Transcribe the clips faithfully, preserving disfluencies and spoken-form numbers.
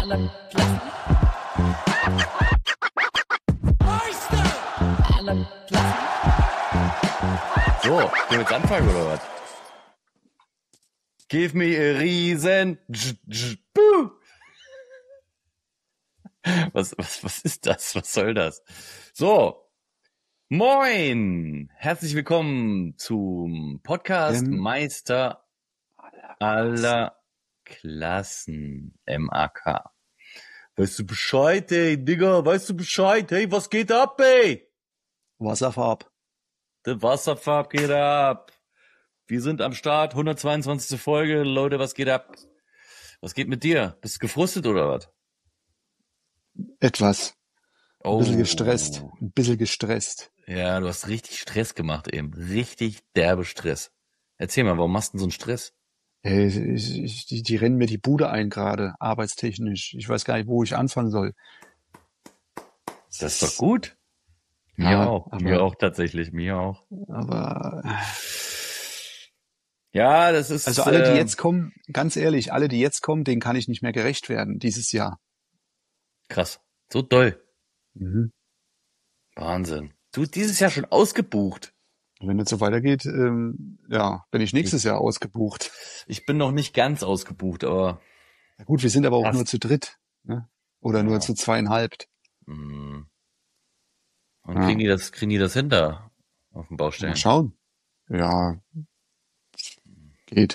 So, können wir jetzt anfangen oder was? Give me a reason. Was, was, was ist das? Was soll das? So, moin! Herzlich willkommen zum Podcast Ähm, Meister aller Klassen, M A K. Weißt du Bescheid, ey, Digga? Weißt du Bescheid? Hey, was geht ab, ey? Wasserfarb. Der Wasserfarb geht ab. Wir sind am Start, hundertzweiundzwanzigste Folge. Leute, was geht ab? Was geht mit dir? Bist du gefrustet oder was? Etwas. Ein Oh. bisschen gestresst. Ein bisschen gestresst. Ja, du hast richtig Stress gemacht eben. Richtig derbe Stress. Erzähl mal, warum machst du denn so einen Stress? Ey, ich, ich, die, die rennen mir die Bude ein gerade, arbeitstechnisch. Ich weiß gar nicht, wo ich anfangen soll. Das ist doch gut. Mir Ja, auch. aber- Mir auch tatsächlich. Mir auch. Aber Ja, das ist... also alle, die äh, jetzt kommen, ganz ehrlich, alle, die jetzt kommen, denen kann ich nicht mehr gerecht werden dieses Jahr. Krass. So doll. Mhm. Wahnsinn. Du, dieses Jahr schon ausgebucht. Wenn es so weitergeht, ähm, ja, bin ich nächstes Jahr ausgebucht. Ich bin noch nicht ganz ausgebucht, aber... Na gut, wir sind aber auch Fast. nur zu dritt, ne? Oder Ja. nur zu zweieinhalb. Mh. Und Ja. kriegen die das, kriegen die das hinter auf den Baustellen? Mal schauen. Ja, geht.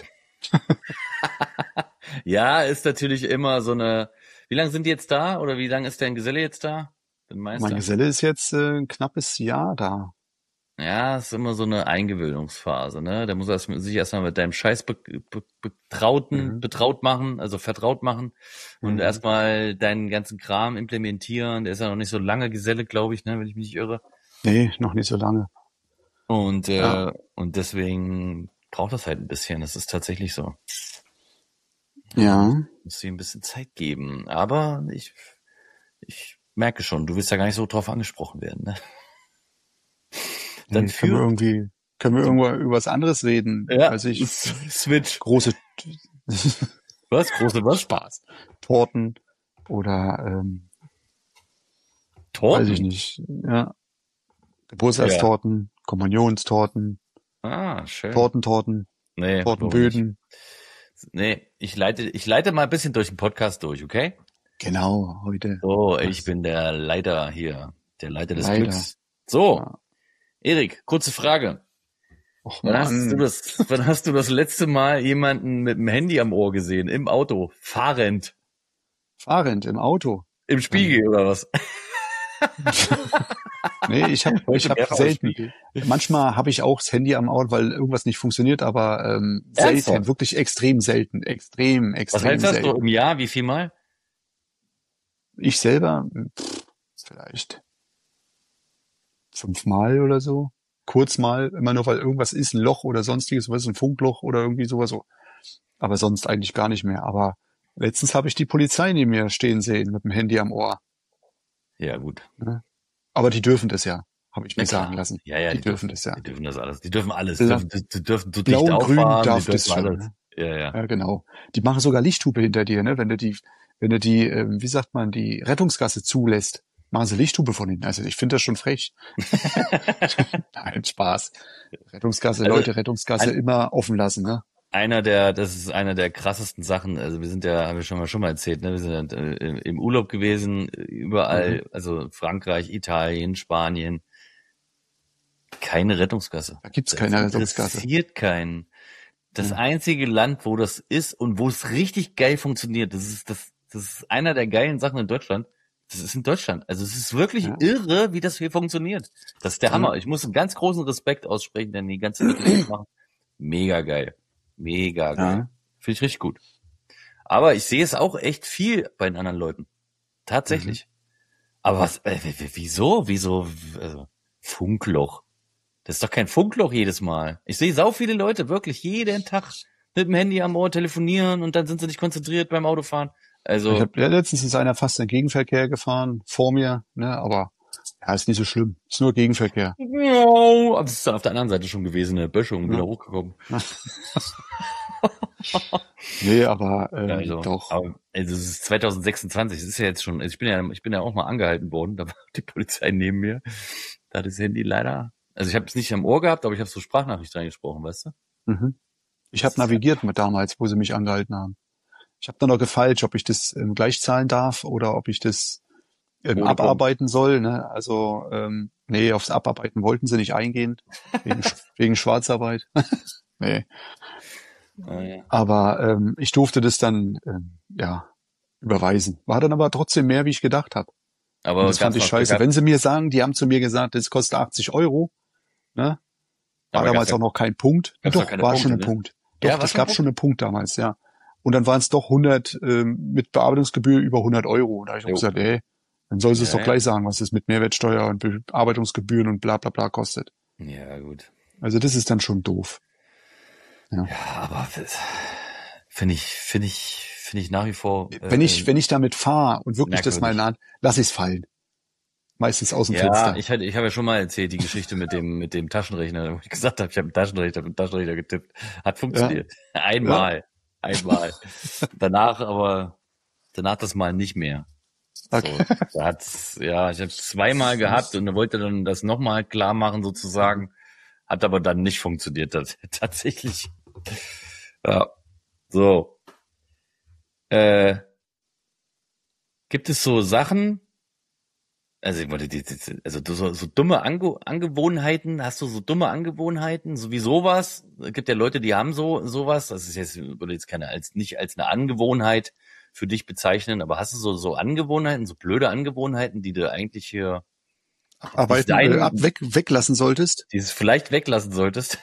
Ja, ist natürlich immer so eine... Wie lange sind die jetzt da? Oder wie lange ist dein Geselle jetzt da? Dein Meister? Mein Geselle ist jetzt äh, ein knappes Jahr da. Ja, ist immer so eine Eingewöhnungsphase, ne? Der muss erst, sich erstmal mit deinem Scheiß be, be, betrauten, Mhm. betraut machen, also vertraut machen und Mhm. erstmal deinen ganzen Kram implementieren. Der ist ja noch nicht so lange Geselle, glaube ich, ne, wenn ich mich nicht irre. Nee, noch nicht so lange. Und äh, Ja. und deswegen braucht das halt ein bisschen. Das ist tatsächlich so. Ja. Muss dir ein bisschen Zeit geben. Aber ich ich merke schon, du willst ja gar nicht so drauf angesprochen werden, ne? Dann Nee, können wir führ irgendwie, können wir irgendwo über was anderes reden? ja, Weiß ich, Switch. große Was? Große was? Spaß. Torten oder ähm, Torten? weiß ich nicht. Ja. Geburtstagstorten, Kommunionstorten, Ah, schön. Tortentorten, Nee, Tortenböden. Nee, ich leite, ich leite mal ein bisschen durch den Podcast durch, okay? Genau, heute. So, Das- ich bin der Leiter hier, der Leiter des Leiter. Glücks. So, Ja. Erik, kurze Frage. Och, Wann hast Mann. du das, wann hast du das letzte Mal jemanden mit dem Handy am Ohr gesehen? Im Auto, fahrend, Fahrend im Auto. im Spiegel oder was? Nee, ich habe ich hab Mehrfach im selten. Spiegel. Manchmal habe ich auch das Handy am Ohr, weil irgendwas nicht funktioniert, aber ähm, Ernsthaft? selten, wirklich extrem selten, extrem, extrem Was heißt das selten. so im Jahr? Wie viel Mal? Ich selber, pff, vielleicht fünfmal oder so. Kurz mal, immer nur, weil irgendwas ist, ein Loch oder sonstiges, was ist ein Funkloch oder irgendwie sowas so. Aber sonst eigentlich gar nicht mehr. Aber letztens habe ich die Polizei neben mir stehen sehen mit dem Handy am Ohr. Ja, gut. Aber die dürfen das ja, habe ich Na mir klar. sagen lassen. Ja, ja, die, dürfen das ja. Die dürfen das alles. Die dürfen alles. Die Bla- dürfen, die, die dürfen so dicht Blau und Grün auffahren. darf die das dürfen schon, alles. ne? Ja, ja. Ja, genau. Die machen sogar Lichthupe hinter dir, ne? Wenn du die, wenn du die, ähm, wie sagt man, die Rettungsgasse zulässt, machen sie Lichthupe von hinten. Also ich finde das schon frech. Nein, Spaß. Rettungsgasse, Also, Leute, Rettungsgasse ein- immer offen lassen, ne? Einer der, das ist einer der krassesten Sachen. Also wir sind ja, haben wir schon mal schon mal erzählt, ne? Wir sind äh, im im Urlaub gewesen, überall, Mhm. also Frankreich, Italien, Spanien. Keine Rettungsgasse. Da gibt's Das keine Rettungsgasse. interessiert keinen. Das Ja. einzige Land, wo das ist und wo es richtig geil funktioniert, das ist das, das ist einer der geilen Sachen in Deutschland. Das ist in Deutschland. Also es ist wirklich Ja. irre, wie das hier funktioniert. Das ist der Ja. Hammer. Ich muss einen ganz großen Respekt aussprechen, denn die ganze Mitgliedschaft machen. Mega geil. Mega geil. Ja. Finde ich richtig gut. Aber ich sehe es auch echt viel bei den anderen Leuten. Tatsächlich. Aber was, äh, w- w- wieso? Wieso? Also, Funkloch. Das ist doch kein Funkloch jedes Mal. Ich sehe sau viele Leute wirklich jeden Tag mit dem Handy am Ohr telefonieren und dann sind sie nicht konzentriert beim Autofahren. Also, Ich hab, ja, letztens ist einer fast in den Gegenverkehr gefahren, vor mir, ne? Aber ja, ist nicht so schlimm. Ist nur Gegenverkehr. ja, das ist dann auf der anderen Seite schon gewesen, eine Böschung, Ja. wieder hochgekommen. Nee, aber Ja, ähm, also, doch. aber, also es ist zwanzig sechsundzwanzig, es ist ja jetzt schon, also ich bin ja, ich bin ja auch mal angehalten worden, da war die Polizei neben mir, da hat das Handy leider, also ich habe es nicht am Ohr gehabt, aber ich habe so Sprachnachricht reingesprochen, weißt du? Mhm. Ich Das habe ist halt, navigiert mit damals, wo sie mich angehalten haben. Ich habe dann noch gefeilscht, ob ich das ähm, gleich zahlen darf oder ob ich das ähm, ohne Punkt. abarbeiten soll. Ne? Also ähm, nee, aufs Abarbeiten wollten sie nicht eingehen, wegen, Sch- wegen Schwarzarbeit. Nee. Ah, ja. Aber ähm, ich durfte das dann ähm, ja überweisen. War dann aber trotzdem mehr, wie ich gedacht habe. Und Aber das fand gab's ich noch Glück scheiße. gehabt, Wenn sie mir sagen, die haben zu mir gesagt, das kostet achtzig Euro, ne? War aber gab's damals da, auch noch kein Punkt. gab's da Doch, keine war schon Punkte, ein ne? Punkt. Doch, Ja, war das schon ein gab schon Punkt? einen Punkt damals, ja. Und dann waren es doch hundert ähm, mit Bearbeitungsgebühr über hundert Euro. Und da habe ich auch Jo. gesagt, ey, dann soll sie es Ja, doch ja. gleich sagen, was es mit Mehrwertsteuer und Bearbeitungsgebühren und bla bla bla kostet. Ja, gut. Also das ist dann schon doof. Ja. Ja, aber das finde ich, finde ich, finde ich nach wie vor Wenn äh, ich, wenn ich damit fahre und wirklich das mal merkwürdig. naht, lass ich es fallen. Meistens aus dem Ja, Fenster. ich hatte, ich habe ja schon mal erzählt, die Geschichte mit dem, mit dem Taschenrechner, wo ich gesagt habe, ich habe einen Taschenrechner, mit dem Taschenrechner getippt. Hat Ja, funktioniert. ja, Einmal. Einmal. Danach aber, danach das Mal nicht mehr. okay. So, da hat's, ja, ich habe zweimal gehabt und er wollte dann das nochmal klar machen sozusagen. Hat aber dann nicht funktioniert, das, tatsächlich. Ja, so. Äh, gibt es so Sachen, also ich wollte die, die- also du so, so dumme Ange Angewohnheiten, hast du so dumme Angewohnheiten, so wie sowas? Es gibt ja Leute, die haben so sowas, das ist jetzt, würde jetzt keine als nicht als eine Angewohnheit für dich bezeichnen, aber hast du so so Angewohnheiten, so blöde Angewohnheiten, die du eigentlich hier nicht Abarbeiten, äh, ab, sein, weg, weglassen solltest. dieses vielleicht weglassen solltest?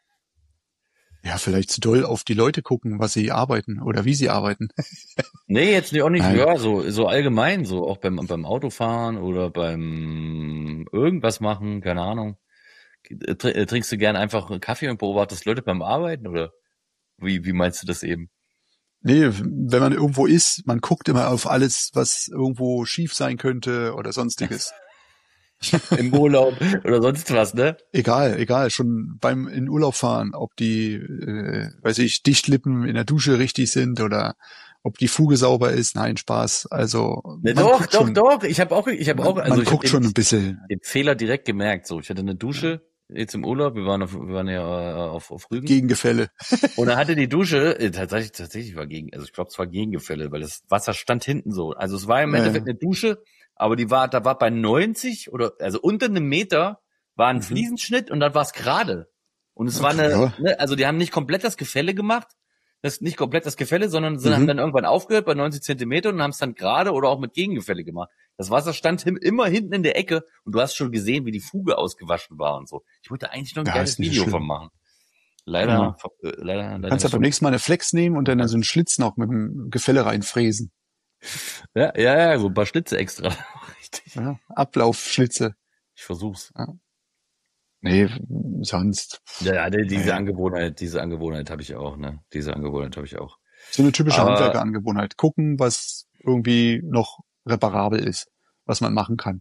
Ja, vielleicht zu doll auf die Leute gucken, was sie arbeiten oder wie sie arbeiten. Nee, jetzt nicht, auch nicht, Nein. ja, so, so allgemein, so auch beim, beim Autofahren oder beim irgendwas machen, keine Ahnung. Tr- äh, Trinkst du gern einfach einen Kaffee und beobachtest Leute beim Arbeiten oder wie, wie meinst du das eben? Nee, wenn man irgendwo ist, man guckt immer auf alles, was irgendwo schief sein könnte oder sonstiges. Im Urlaub oder sonst was, ne? Egal, egal, schon beim in Urlaub fahren, ob die, äh, weiß ich, Dichtlippen in der Dusche richtig sind oder ob die Fuge sauber ist. Nein, Spaß. Also Ne, man doch, guckt doch, schon, doch. Ich habe auch, ich habe auch, man, also man ich habe guckt den, schon ein bisschen. den Fehler direkt gemerkt. So, ich hatte eine Ja, Dusche jetzt im Urlaub. Wir waren auf, wir waren ja äh, auf, auf Rügen Gegengefälle. und da hatte die Dusche äh, tatsächlich, tatsächlich war gegen, also ich glaube, es war Gegengefälle, weil das Wasser stand hinten so. Also es war im Äh, Endeffekt eine Dusche, aber die war, da war bei neunzig oder also unter einem Meter war ein mhm. Fliesenschnitt und dann war es gerade. Und es war Okay, eine, ja. ne, also die haben nicht komplett das Gefälle gemacht, das ist nicht komplett das Gefälle, sondern sie haben Mhm. dann irgendwann aufgehört bei neunzig Zentimeter und haben es dann gerade oder auch mit Gegengefälle gemacht. Das Wasser stand him- immer hinten in der Ecke und du hast schon gesehen, wie die Fuge ausgewaschen war und so. Ich wollte eigentlich noch ein Ja, ist geiles nicht so Video von schlimm. machen. Leider, Genau. äh, leider, Du leider kannst ja nicht beim so. nächsten Mal eine Flex nehmen und dann in so einen Schlitz noch mit dem Gefälle reinfräsen. Ja, ja, ja, so ein paar Schnitze extra. Richtig. Ja, Ablaufschlitze. Ich versuch's. Ja. Nee, sonst, Ja, ja, die- diese nee. Angewohnheit, diese Angewohnheit habe ich auch, ne? Diese Angewohnheit habe ich auch. So eine typische Aber Handwerkerangewohnheit. Gucken, was irgendwie noch reparabel ist, was man machen kann.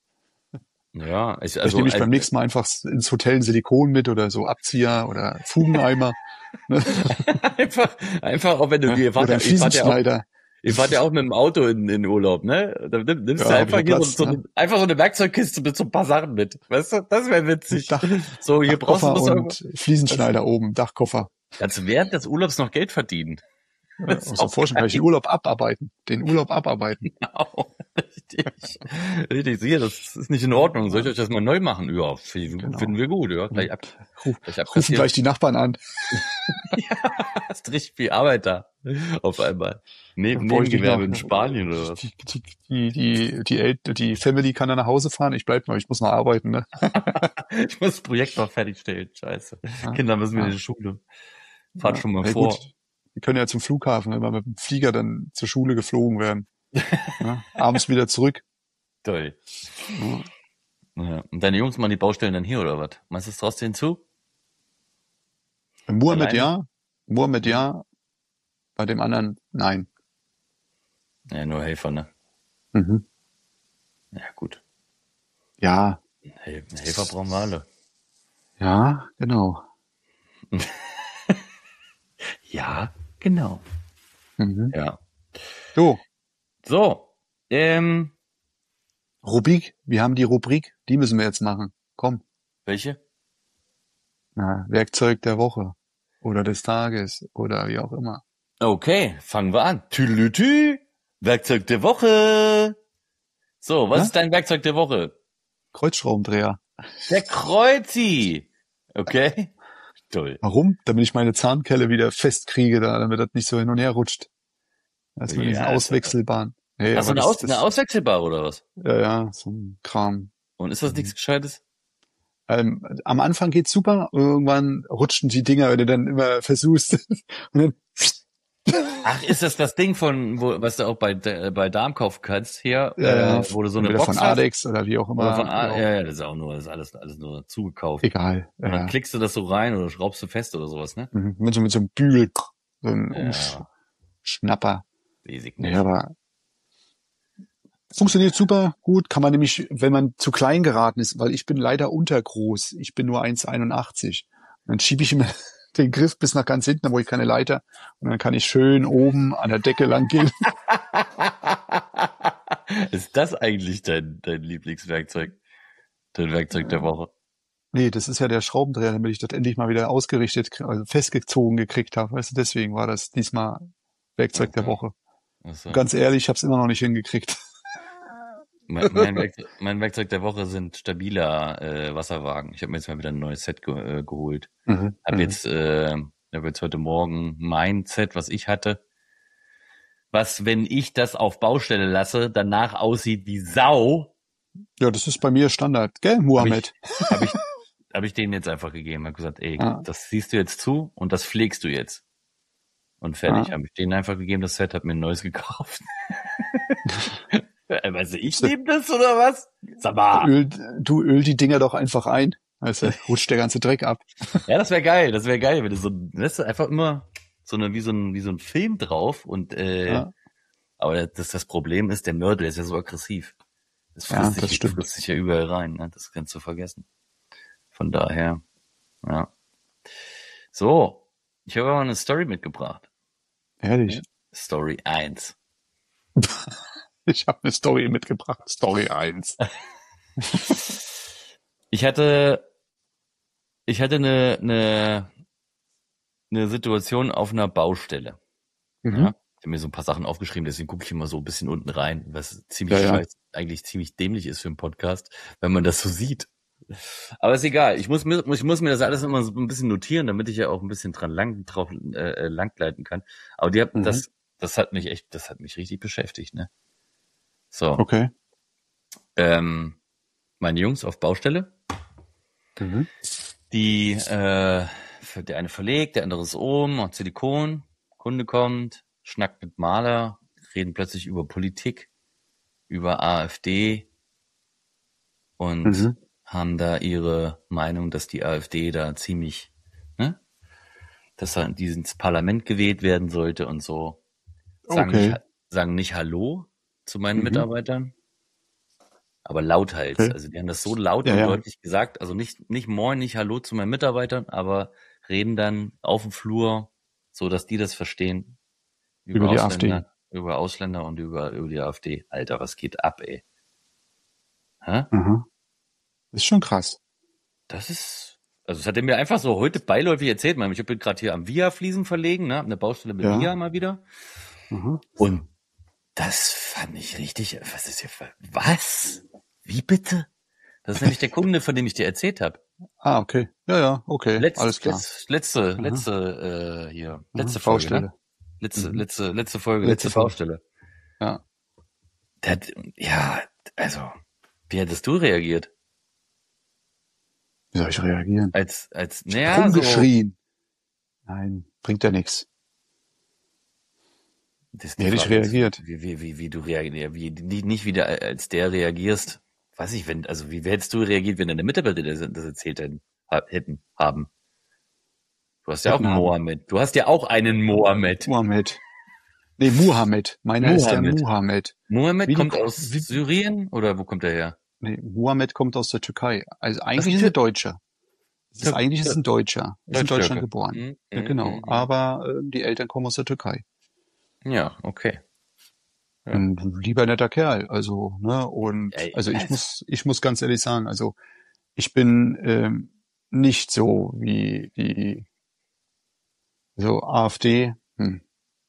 ja, ich, Vielleicht also nehme ich äh, beim nächsten Mal einfach ins Hotel ein Silikon mit oder so Abzieher oder Fugeneimer. Ne? einfach, einfach auch wenn du, Ja, ihr fahrt oder ja, ein ihr fahrt ja auch, Fliesenschneider. ihr fahrt ja auch mit dem Auto in, in Urlaub, ne? Da nimm- Ja, nimmst du habe ich einfach ja hier so, Platz. so Ne? eine, einfach so eine Werkzeugkiste mit so ein paar Sachen mit. Weißt du? Das wäre witzig. Dach, So, hier brauchst du, Dachkoffer musst du irgendwo, und Fliesenschneider oben, Dachkoffer. kannst du während des Urlaubs noch Geld verdienen. Ja, Das ist aus der auch Forschung kann ich den geil. Urlaub abarbeiten. Den Urlaub abarbeiten. Genau. Richtig. Richtig. Sicher, das ist nicht in Ordnung. Soll ich euch das mal neu machen? Ja, finden Genau. wir gut, ja. Gleich ab, Ruf, gleich rufen abkassieren. gleich die Nachbarn an. Ja, hast richtig viel Arbeit da. Auf einmal. Ne Dann brauche ich nicht Nebengewerbe noch. in Spanien oder was? Die, die, die, die, die, El die Family kann dann nach Hause fahren. Ich bleib noch, ich muss noch arbeiten. Ne? Ich muss das Projekt noch fertigstellen. Scheiße. Ja, Kinder müssen wieder in ja, die Schule. Fahrt ja. schon mal Hey, vor. gut, wir können ja zum Flughafen, wenn wir mit dem Flieger dann zur Schule geflogen werden. Ja, abends wieder zurück. Toll. Ja. Ja. Und deine Jungs machen die Baustellen dann hier oder was? Meinst du, das traust du hinzu? Mohammed Alleine? ja, Mohammed Mhm. ja, bei dem anderen nein. Ja, nur Helfer, ne? Mhm. Ja, gut. Ja, Hel Helfer brauchen wir alle. ja, genau. Ja. Genau. Mhm. Ja. So, So, ähm, Rubrik, wir haben die Rubrik, die müssen wir jetzt machen. Komm, welche? na, Werkzeug der Woche oder des Tages oder wie auch immer. Okay, fangen wir an. Tüdelütü, Werkzeug der Woche. So, was Ja? ist dein Werkzeug der Woche? Kreuzschraubendreher. Der Kreuzi. Okay, toll. Warum? Damit ich meine Zahnkelle wieder festkriege, da, damit das nicht so hin und her rutscht. Das mit Ja, diesen das- Auswechselbaren. Hey, Hast du aber eine, das, Aus, eine das, auswechselbare oder was? ja, ja, so ein Kram. Und ist das nichts Gescheites? Ähm, am Anfang geht's super, irgendwann rutschen die Dinger, wenn du dann immer versuchst. Und dann, Ach, ist das das Ding von, wo, was du auch bei, äh, bei Darm kaufen kannst hier, ja, äh, wo du so eine entweder Box von hast? Adex oder wie auch immer. Oder von A, ja, ja, ja, das ist auch nur, das ist alles, alles nur zugekauft. egal. Und dann Ja. klickst du das so rein oder schraubst du fest oder sowas, ne? Mhm. Mit so, mit so einem Bügel, so ein Ja. Umsch- Schnapper. Weiß ich Nee, nicht. aber funktioniert super gut, kann man nämlich, wenn man zu klein geraten ist, weil ich bin leider untergroß, ich bin nur eins Komma einundachtzig. Dann schiebe ich immer den Griff bis nach ganz hinten, da brauche ich keine Leiter und dann kann ich schön oben an der Decke lang gehen. Ist das eigentlich dein, dein Lieblingswerkzeug? Dein Werkzeug der Woche? Nee, das ist ja der Schraubendreher, damit ich das endlich mal wieder ausgerichtet, krie- also festgezogen gekriegt habe. Weißt du, deswegen war das diesmal Werkzeug der Okay. Woche. Achso. Und ganz ehrlich, ich habe es immer noch nicht hingekriegt. Mein, mein, Werkzeug, mein Werkzeug der Woche sind stabiler äh, Wasserwagen. Ich habe mir jetzt mal wieder ein neues Set ge äh, geholt. Mhm. Hab Mhm. jetzt, äh, hab jetzt heute Morgen mein Set, was ich hatte, was, wenn ich das auf Baustelle lasse, danach aussieht wie Sau, Ja, das ist bei mir Standard, gell, Mohammed? habe ich, hab ich denen jetzt einfach gegeben. Hab gesagt, ey, Ja. das siehst du jetzt zu und das pflegst du jetzt. Und fertig. Ja. Habe ich denen einfach gegeben, das Set, hab mir ein neues gekauft. Äh, Weißt du, ich nehme das oder was? Sag mal. Öl, du öl die Dinger doch einfach ein. Weißt du, rutscht der ganze Dreck ab. Ja, das wäre geil, das wäre geil, wenn du so, weißt du, einfach immer so eine, wie so ein, wie so ein Film drauf und, äh, Ja. aber das, das Problem ist, der Mörder ist ja so aggressiv. Das frisst, Ja, sich, das stimmt. frisst sich ja überall rein, ne? Das kannst du vergessen. Von daher, ja. So, ich habe aber eine Story mitgebracht. Ehrlich. Story eins. Ich habe eine Story mitgebracht. Story eins. Ich hatte, ich hatte eine, eine, eine Situation auf einer Baustelle. Mhm. Ja, ich habe mir so ein paar Sachen aufgeschrieben, deswegen gucke ich immer so ein bisschen unten rein, was ziemlich Ja, ja. scheiß, eigentlich ziemlich dämlich ist für einen Podcast, wenn man das so sieht. Aber ist egal, ich muss mir, ich muss mir das alles immer so ein bisschen notieren, damit ich ja auch ein bisschen dran lang, drauf äh, langgleiten kann. Aber die hat, Mhm. das, das hat mich echt, das hat mich richtig beschäftigt, ne? So, Okay. ähm, meine Jungs auf Baustelle, Mhm. die, äh, der eine verlegt, der andere ist oben, macht Silikon, Kunde kommt, schnackt mit Maler, reden plötzlich über Politik, über AfD und Mhm. haben da ihre Meinung, dass die AfD da ziemlich, ne, dass da in dieses Parlament gewählt werden sollte und so. Sagen, Okay. nicht, sagen nicht Hallo zu meinen Mhm. Mitarbeitern, aber lauthals. Okay. Also die haben das so laut Ja, und ja. deutlich gesagt, also nicht, nicht Moin, nicht Hallo zu meinen Mitarbeitern, aber reden dann auf dem Flur, so dass die das verstehen. Über die Ausländer, über Ausländer und über, über die AfD. Alter, was geht ab, ey? Hä? Mhm. Ist schon krass. Das ist, also das hat er mir einfach so heute beiläufig erzählt. Ich habe gerade hier am Via-Fliesen verlegen, ne? Eine Baustelle mit Ja. Via mal wieder. Mhm. Und das fand ich richtig, was ist hier, für- was? Wie bitte? Das ist nämlich der Kunde, von dem ich dir erzählt habe. Ah, okay. Ja, ja, okay. Letz, Alles klar. letz, letzte, Mhm. letzte, äh, hier, Mhm. letzte Folge, Baustelle. ne? Letzte, Mhm. letzte, letzte Folge, Letzte letzte Folge. Baustelle. Ja. Der hat, ja, also, wie hättest du reagiert? Wie soll ich reagieren? Als, als, Ich naja, hab so, rumgeschrien. Nein, bringt ja nichts. das ist Wie die hätte ich Frage, reagiert? Wie, wie, wie, wie du reagierst, wie, nicht, nicht wie der, als der reagierst. Weiß ich, wenn, also, wie hättest du reagiert, wenn deine Mitarbeiter das, das erzählt hätten, hätten, haben? Du hast ja auch Hätten einen haben. Mohammed. Du hast ja auch einen Mohammed. Mohammed. Nee, Muhammad. Meiner ist der Muhammad. Muhammad. Mohammed Wie die kommt Ko- aus wie- Syrien oder wo kommt er her? Nee, Muhammad kommt aus der Türkei. Also eigentlich ist ist er Tür- Deutscher. Es ist, eigentlich ist es ein Deutscher. Ist in Deutschland Deutsch-Türke. geboren. Mhm, Ja, mhm, genau. mhm. Aber äh, die Eltern kommen aus der Türkei. Ja, okay. Ja. Ein lieber netter Kerl. Also, ne, und Ey, also ich also, muss, ich muss ganz ehrlich sagen, also ich bin ähm, nicht so wie die so AfD. Hm,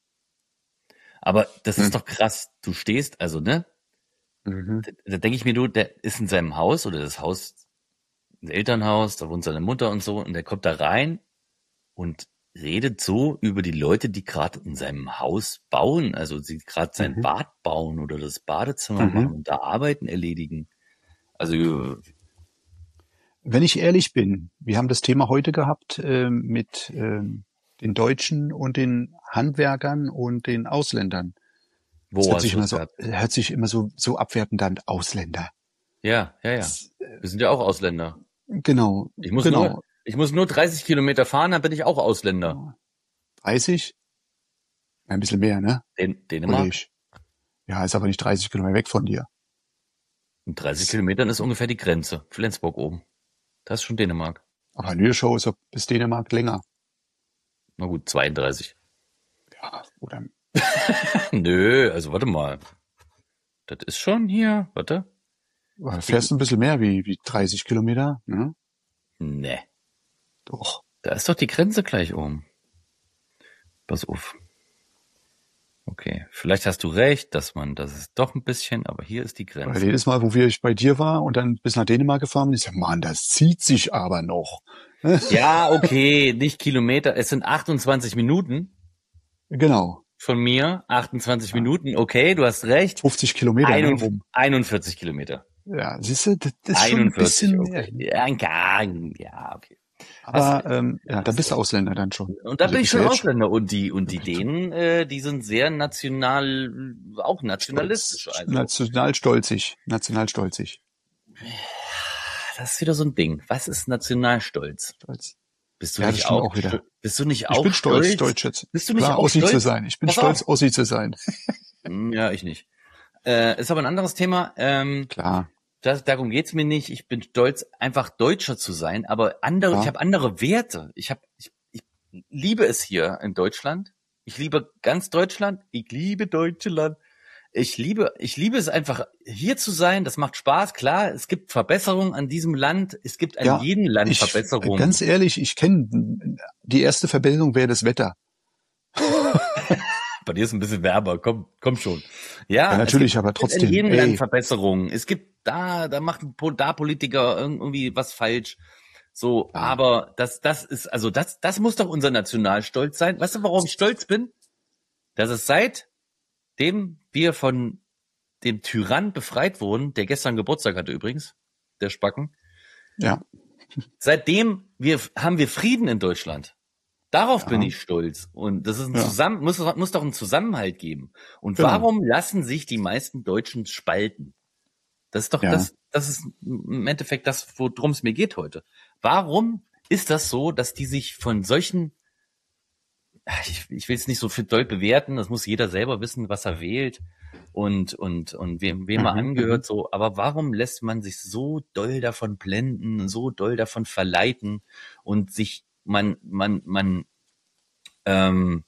aber das hm, ist doch krass. Du stehst, also, ne? mhm, Da, da denke ich mir, du, der ist in seinem Haus oder das Haus, ein Elternhaus, da wohnt seine Mutter und so, und der kommt da rein und redet so über die Leute, die gerade in seinem Haus bauen, also sie gerade sein mhm, Bad bauen oder das Badezimmer mhm. machen und da Arbeiten erledigen. Also, Wenn ich ehrlich bin, wir haben das Thema heute gehabt ähm, mit ähm, den Deutschen und den Handwerkern und den Ausländern. Es wo hört hast sich du immer das so, gehabt? hört sich immer so, so abwertend an, Ausländer. Ja, ja, ja. Das, äh, Wir sind ja auch Ausländer. genau, Ich muss nur, genau. ich muss nur dreißig Kilometer fahren, dann bin ich auch Ausländer. dreißig? Ein bisschen mehr, ne, Den, Dänemark? Kollege? Ja, ist aber nicht dreißig Kilometer weg von dir. In dreißig Das, Kilometern ist ungefähr die Grenze. Flensburg oben. Das ist schon Dänemark. aber Nearshow ist ja bis Dänemark länger. Na gut, zweiunddreißig. Ja, oder Nö, also warte mal. Das ist schon hier, warte. oder Ich, fährst ein bisschen mehr wie, wie dreißig Kilometer, ne? ne, Doch. da ist doch die Grenze gleich oben. Pass auf. Okay, vielleicht hast du recht, dass man, das ist doch ein bisschen, aber hier ist die Weil Grenze. jedes Mal, wo wir ich bei dir war und dann bis nach Dänemark gefahren bin, ich sag, Mann, das zieht sich aber noch. Ja, okay, nicht Kilometer, es sind achtundzwanzig Minuten Genau. von mir. achtundzwanzig Ja. Minuten, okay, du hast recht. fünfzig Kilometer, ne, rum. einundvierzig Kilometer. Ja, siehst du, das ist schon ein einundvierzig, bisschen mehr. okay. Ja, ein Gang, ja, okay. Hast, Aber ähm, ja, da hast bist du recht. Ausländer dann schon. Und da Also bin ich bist du schon jetzt Ausländer und die und die Dänen, äh, die sind sehr national, auch stolz. nationalistisch. Also Nationalstolzig. Nationalstolzig. das ist wieder so ein Ding. Was ist Nationalstolz? Stolz. Bist du Ja, das nicht stimmt auch auch wieder. bist du nicht Ich auch bin stolz, stolz? Deutsch jetzt. Bist du nicht Klar, auch Ossi zu stolz? sein. Ich bin Pass stolz, auf. Ossi zu sein. Hm, ja, ich nicht. Äh, ist aber ein anderes Thema. Ähm, Klar, das, darum geht's mir nicht. Ich bin stolz, einfach Deutscher zu sein, aber andere, ich klar. habe andere Werte. Ich habe, ich, ich liebe es hier in Deutschland. Ich liebe ganz Deutschland. Ich liebe Deutschland. Ich liebe, ich liebe es einfach, hier zu sein. Das macht Spaß. Klar, es gibt Verbesserungen an diesem Land. Es gibt an Ja, jedem Land ich, Verbesserungen. ganz ehrlich, ich kenne, die erste Verbesserung wäre das Wetter. Bei dir ist ein bisschen wärmer. Komm, komm schon. Ja, Ja, es gibt, natürlich, aber es gibt in trotzdem, jedem Land ey, Verbesserungen. Es gibt da, da macht ein Po- da Politiker irgendwie was falsch. So, klar. aber das, das ist, also das, das muss doch unser Nationalstolz sein. Weißt du, warum ich stolz bin? Dass es seitdem wir von dem Tyrann befreit wurden, der gestern Geburtstag hatte übrigens, der Spacken, Ja, seitdem wir, haben wir Frieden in Deutschland. Darauf bin ja, ich stolz. Und das ist ein ja, Zusammen, muss, muss doch einen Zusammenhalt geben. Und genau. warum lassen sich die meisten Deutschen spalten? Das ist doch Ja, das, das ist im Endeffekt das, worum es mir geht heute. Warum ist das so, dass die sich von solchen, ich, ich will es nicht so für doll bewerten, das muss jeder selber wissen, was er wählt und, und, und wem, wem er mhm, mhm. angehört, so. Aber warum lässt man sich so doll davon blenden, so doll davon verleiten und sich, man, man, man, ähm,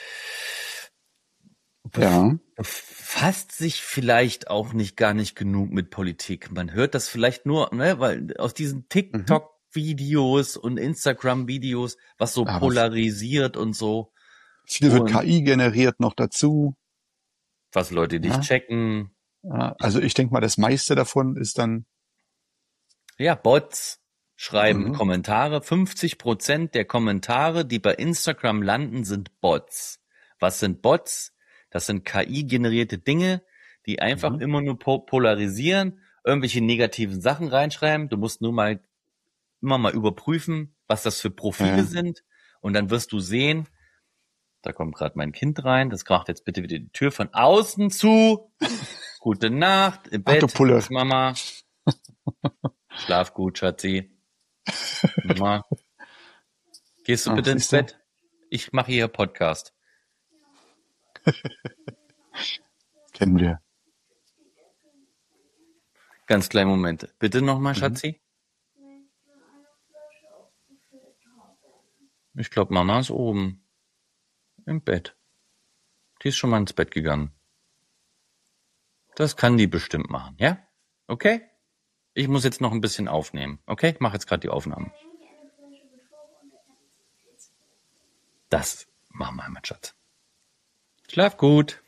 Ja, befasst sich vielleicht auch nicht gar nicht genug mit Politik. Man hört das vielleicht nur, ne, weil aus diesen mhm. TikTok-Videos und Instagram-Videos, was so Aber f- polarisiert und so viel wird und K I generiert noch dazu. was Leute nicht Ja, checken. ja. Also ich denke mal, das meiste davon ist dann, Ja, Bots schreiben mhm. Kommentare. fünfzig Prozent der Kommentare, die bei Instagram landen, sind Bots. Was sind Bots? Das sind K I-generierte Dinge, die einfach Mhm. immer nur po polarisieren, irgendwelche negativen Sachen reinschreiben. Du musst nur mal immer mal überprüfen, was das für Ja, Profile ja. sind. Und dann wirst du sehen, da kommt gerade mein Kind rein, das kracht jetzt bitte wieder die Tür von außen zu. Gute Nacht, im Ach du Bett, Pulle. ist Mama. Schlaf gut, Schatzi. Mama. Gehst du Ach, bitte ins siehst du? Bett? Ich mache hier Podcast. Kennen wir. Ganz kleinen Moment. Bitte nochmal, Mhm. Schatzi. Ich glaube, Mama ist oben im Bett. Die ist schon mal ins Bett gegangen. Das kann die bestimmt machen, ja? Okay? Ich muss jetzt noch ein bisschen aufnehmen. Okay? Ich mache jetzt gerade die Aufnahmen. Das machen wir, mein Schatz. Schlaf gut.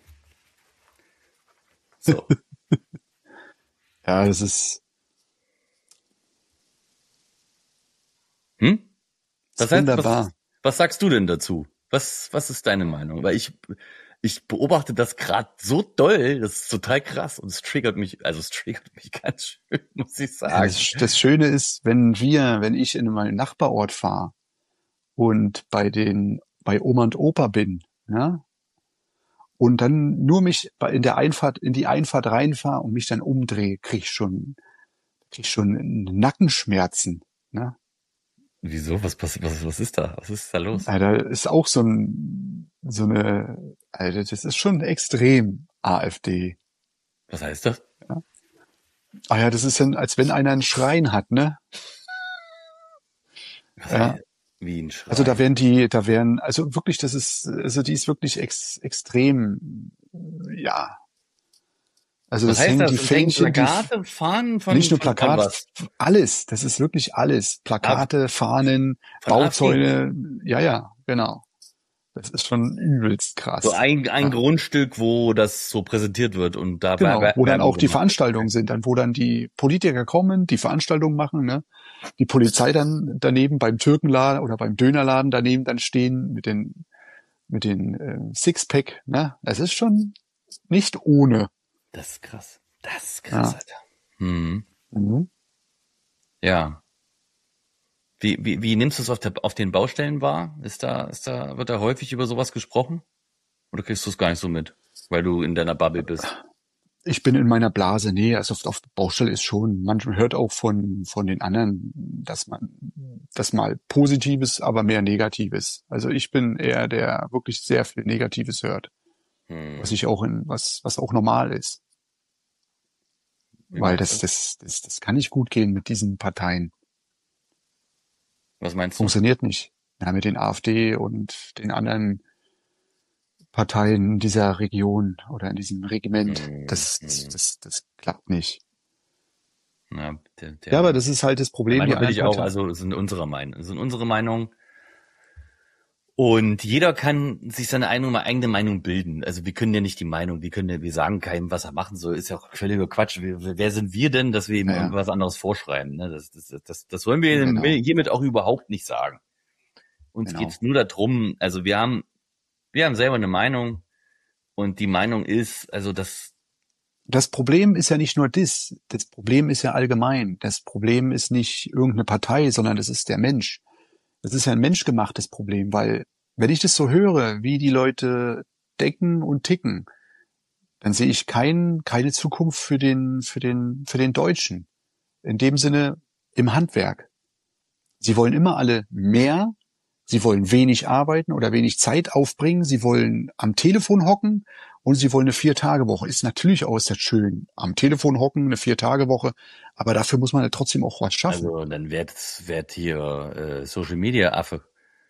So. Ja, das ist, Hm? das Was, ist heißt, wunderbar. was, was sagst du denn dazu? Was, was ist deine Meinung? Weil ich, ich beobachte das gerade so doll, das ist total krass und es triggert mich, also es triggert mich ganz schön, muss ich Ja, sagen. das, das Schöne ist, wenn wir, wenn ich in meinen Nachbarort fahre und bei den, bei Oma und Opa bin, ja, und dann nur mich bei- in der Einfahrt, in die Einfahrt reinfahre und mich dann umdrehe, krieg ich schon, krieg ich schon Nackenschmerzen, ne? Wieso? Was passiert? Was, was ist da? Was ist da los? Alter, ist auch so ein, so eine, Alter, das ist schon extrem AfD. Was heißt das? Ah ja, das ist dann, als wenn einer einen Schrein hat, ne? Was Ja. heißt, wie ein Schrei? Also da werden die, da werden, also wirklich, das ist, also die ist wirklich ex, extrem, ja. Also was das heißt hängen das? die Und hängen Fähnchen, die, Plakate, Fahnen von, nicht nur von, von Plakate, was? alles, das ist wirklich alles. Plakate, Fahnen, Von AfD. Bauzäune, ja, ja, genau. Das ist schon übelst krass. So ein, ein Ja. Grundstück, wo das so präsentiert wird und da Genau, Wer- wo dann Werbung auch die gemacht wird. Veranstaltungen sind, dann wo dann die Politiker kommen, die Veranstaltungen machen, ne? Die Polizei dann daneben beim Türkenladen oder beim Dönerladen daneben dann stehen mit den mit den äh, Sixpack, ne? Es ist schon nicht ohne. Das ist krass. Das ist krass, Ja. Alter. Hm. Mhm. Ja. Wie, wie, wie nimmst du es auf, der, auf den Baustellen wahr? Ist da, ist da, wird da häufig über sowas gesprochen? Oder kriegst du es gar nicht so mit, weil du in deiner Bubble bist? Ich bin in meiner Blase, nee, also auf, auf Baustelle ist schon, man hört auch von von den anderen, dass man das mal Positives, aber mehr Negatives. Also ich bin eher der wirklich sehr viel Negatives hört, Hm. was ich auch in was was auch normal ist, Wie weil meinst das du? das das das kann nicht gut gehen mit diesen Parteien. Was meinst du? Funktioniert nicht. Ja, mit den AfD und den anderen Parteien dieser Region oder in diesem Regiment. Hm, Das, hm. das, das, das klappt nicht. Ja, der, der, Ja, aber das ist halt das der Problem. Die Meinung bin anderen ich auch, Parteien. also sind unsere Meinung, sind unsere Meinung. Und jeder kann sich seine eigene, eigene Meinung bilden. Also wir können ja nicht die Meinung, wir können ja, wir sagen keinem, was er machen soll. Ist ja auch völliger Quatsch. Wir, wer sind wir denn, dass wir ihm Ja, ja. was anderes vorschreiben? Ne? Das, das, das, das wollen wir Genau. hiermit auch überhaupt nicht sagen. Uns Genau. geht's nur darum, also wir haben, wir haben selber eine Meinung und die Meinung ist, also das, Das Problem ist ja nicht nur das. Das Problem ist ja allgemein. Das Problem ist nicht irgendeine Partei, sondern das ist der Mensch. Das ist ja ein menschgemachtes Problem, weil wenn ich das so höre, wie die Leute denken und ticken, dann sehe ich kein, keine Zukunft für den, für den, für den Deutschen. In dem Sinne im Handwerk. Sie wollen immer alle mehr. Sie wollen wenig arbeiten oder wenig Zeit aufbringen. Sie wollen am Telefon hocken und sie wollen eine Vier-Tage-Woche. Ist natürlich auch sehr schön. Am Telefon hocken, eine Vier-Tage-Woche. Aber dafür muss man ja trotzdem auch was schaffen. also dann wird, wird hier äh, Social Media Affe.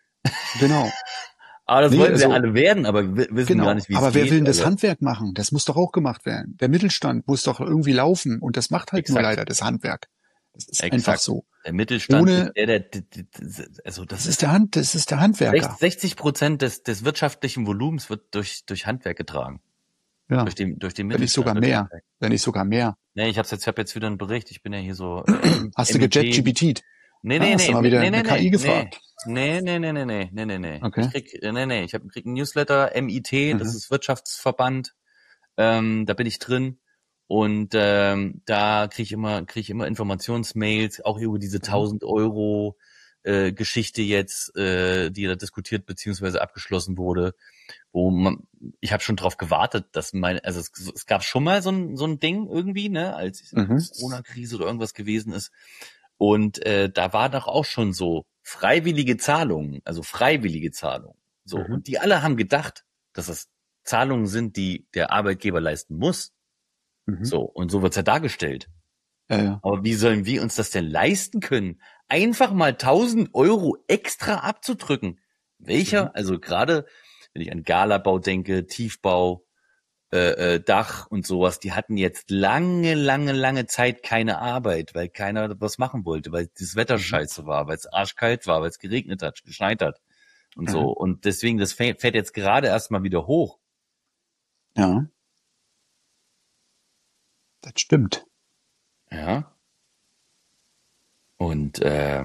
Genau. Aber das Nee, wollen sie also- alle werden, aber wir wissen Genau. gar nicht, wie es Aber geht. wer will denn das also, Handwerk machen? Das muss doch auch gemacht werden. Der Mittelstand muss doch irgendwie laufen. Und das macht halt nur Exakt. leider das Handwerk. Das ist Exakt. einfach so. Der Mittelstand Ohne- ist der, der, der, der, also das, Das ist der Hand, das ist der Handwerker. sechzig Prozent des, des wirtschaftlichen Volumens wird durch, durch Handwerk getragen. Ja. Durch den, durch den Wenn nicht Mittelstand. sogar durch mehr. Handwerk. Wenn nicht sogar mehr. Nee, ich hab's jetzt, ich hab jetzt wieder einen Bericht. Ich bin ja hier so, äh, Hast du M I T. gechat-GPT't? Nee, Ah, nee, hast nee, du mal wieder nee, eine nee, K I nee, gefragt? Nee, nee, nee, nee, nee, nee, nee, nee. Okay. Ich krieg, nee, nee, ich hab, krieg einen Newsletter, M I T, das Mhm. ist Wirtschaftsverband, ähm, da bin ich drin und ähm, da krieg ich immer, krieg ich immer Informationsmails, auch über diese tausend Euro äh, Geschichte jetzt, äh, die da diskutiert beziehungsweise abgeschlossen wurde, wo man, ich habe schon drauf gewartet, dass mein, also es, es gab schon mal so ein so ein Ding irgendwie, ne, als Mhm. Corona-Krise oder irgendwas gewesen ist. Und äh, da war doch auch schon so freiwillige Zahlungen, also freiwillige Zahlungen. So, Mhm. und die alle haben gedacht, dass das Zahlungen sind, die der Arbeitgeber leisten muss. Mhm. So, und so wird's ja dargestellt. Ja, ja. Aber wie sollen wir uns das denn leisten können, einfach mal tausend Euro extra abzudrücken? Welcher, Mhm. also gerade, wenn ich an Galabau denke, Tiefbau, äh, äh, Dach und sowas, die hatten jetzt lange, lange, lange Zeit keine Arbeit, weil keiner was machen wollte, weil das Wetter Mhm. scheiße war, weil es arschkalt war, weil es geregnet hat, geschneit hat und so. Mhm. Und deswegen, das fährt fährt jetzt gerade erstmal wieder hoch. Ja, das stimmt. Ja. Und äh,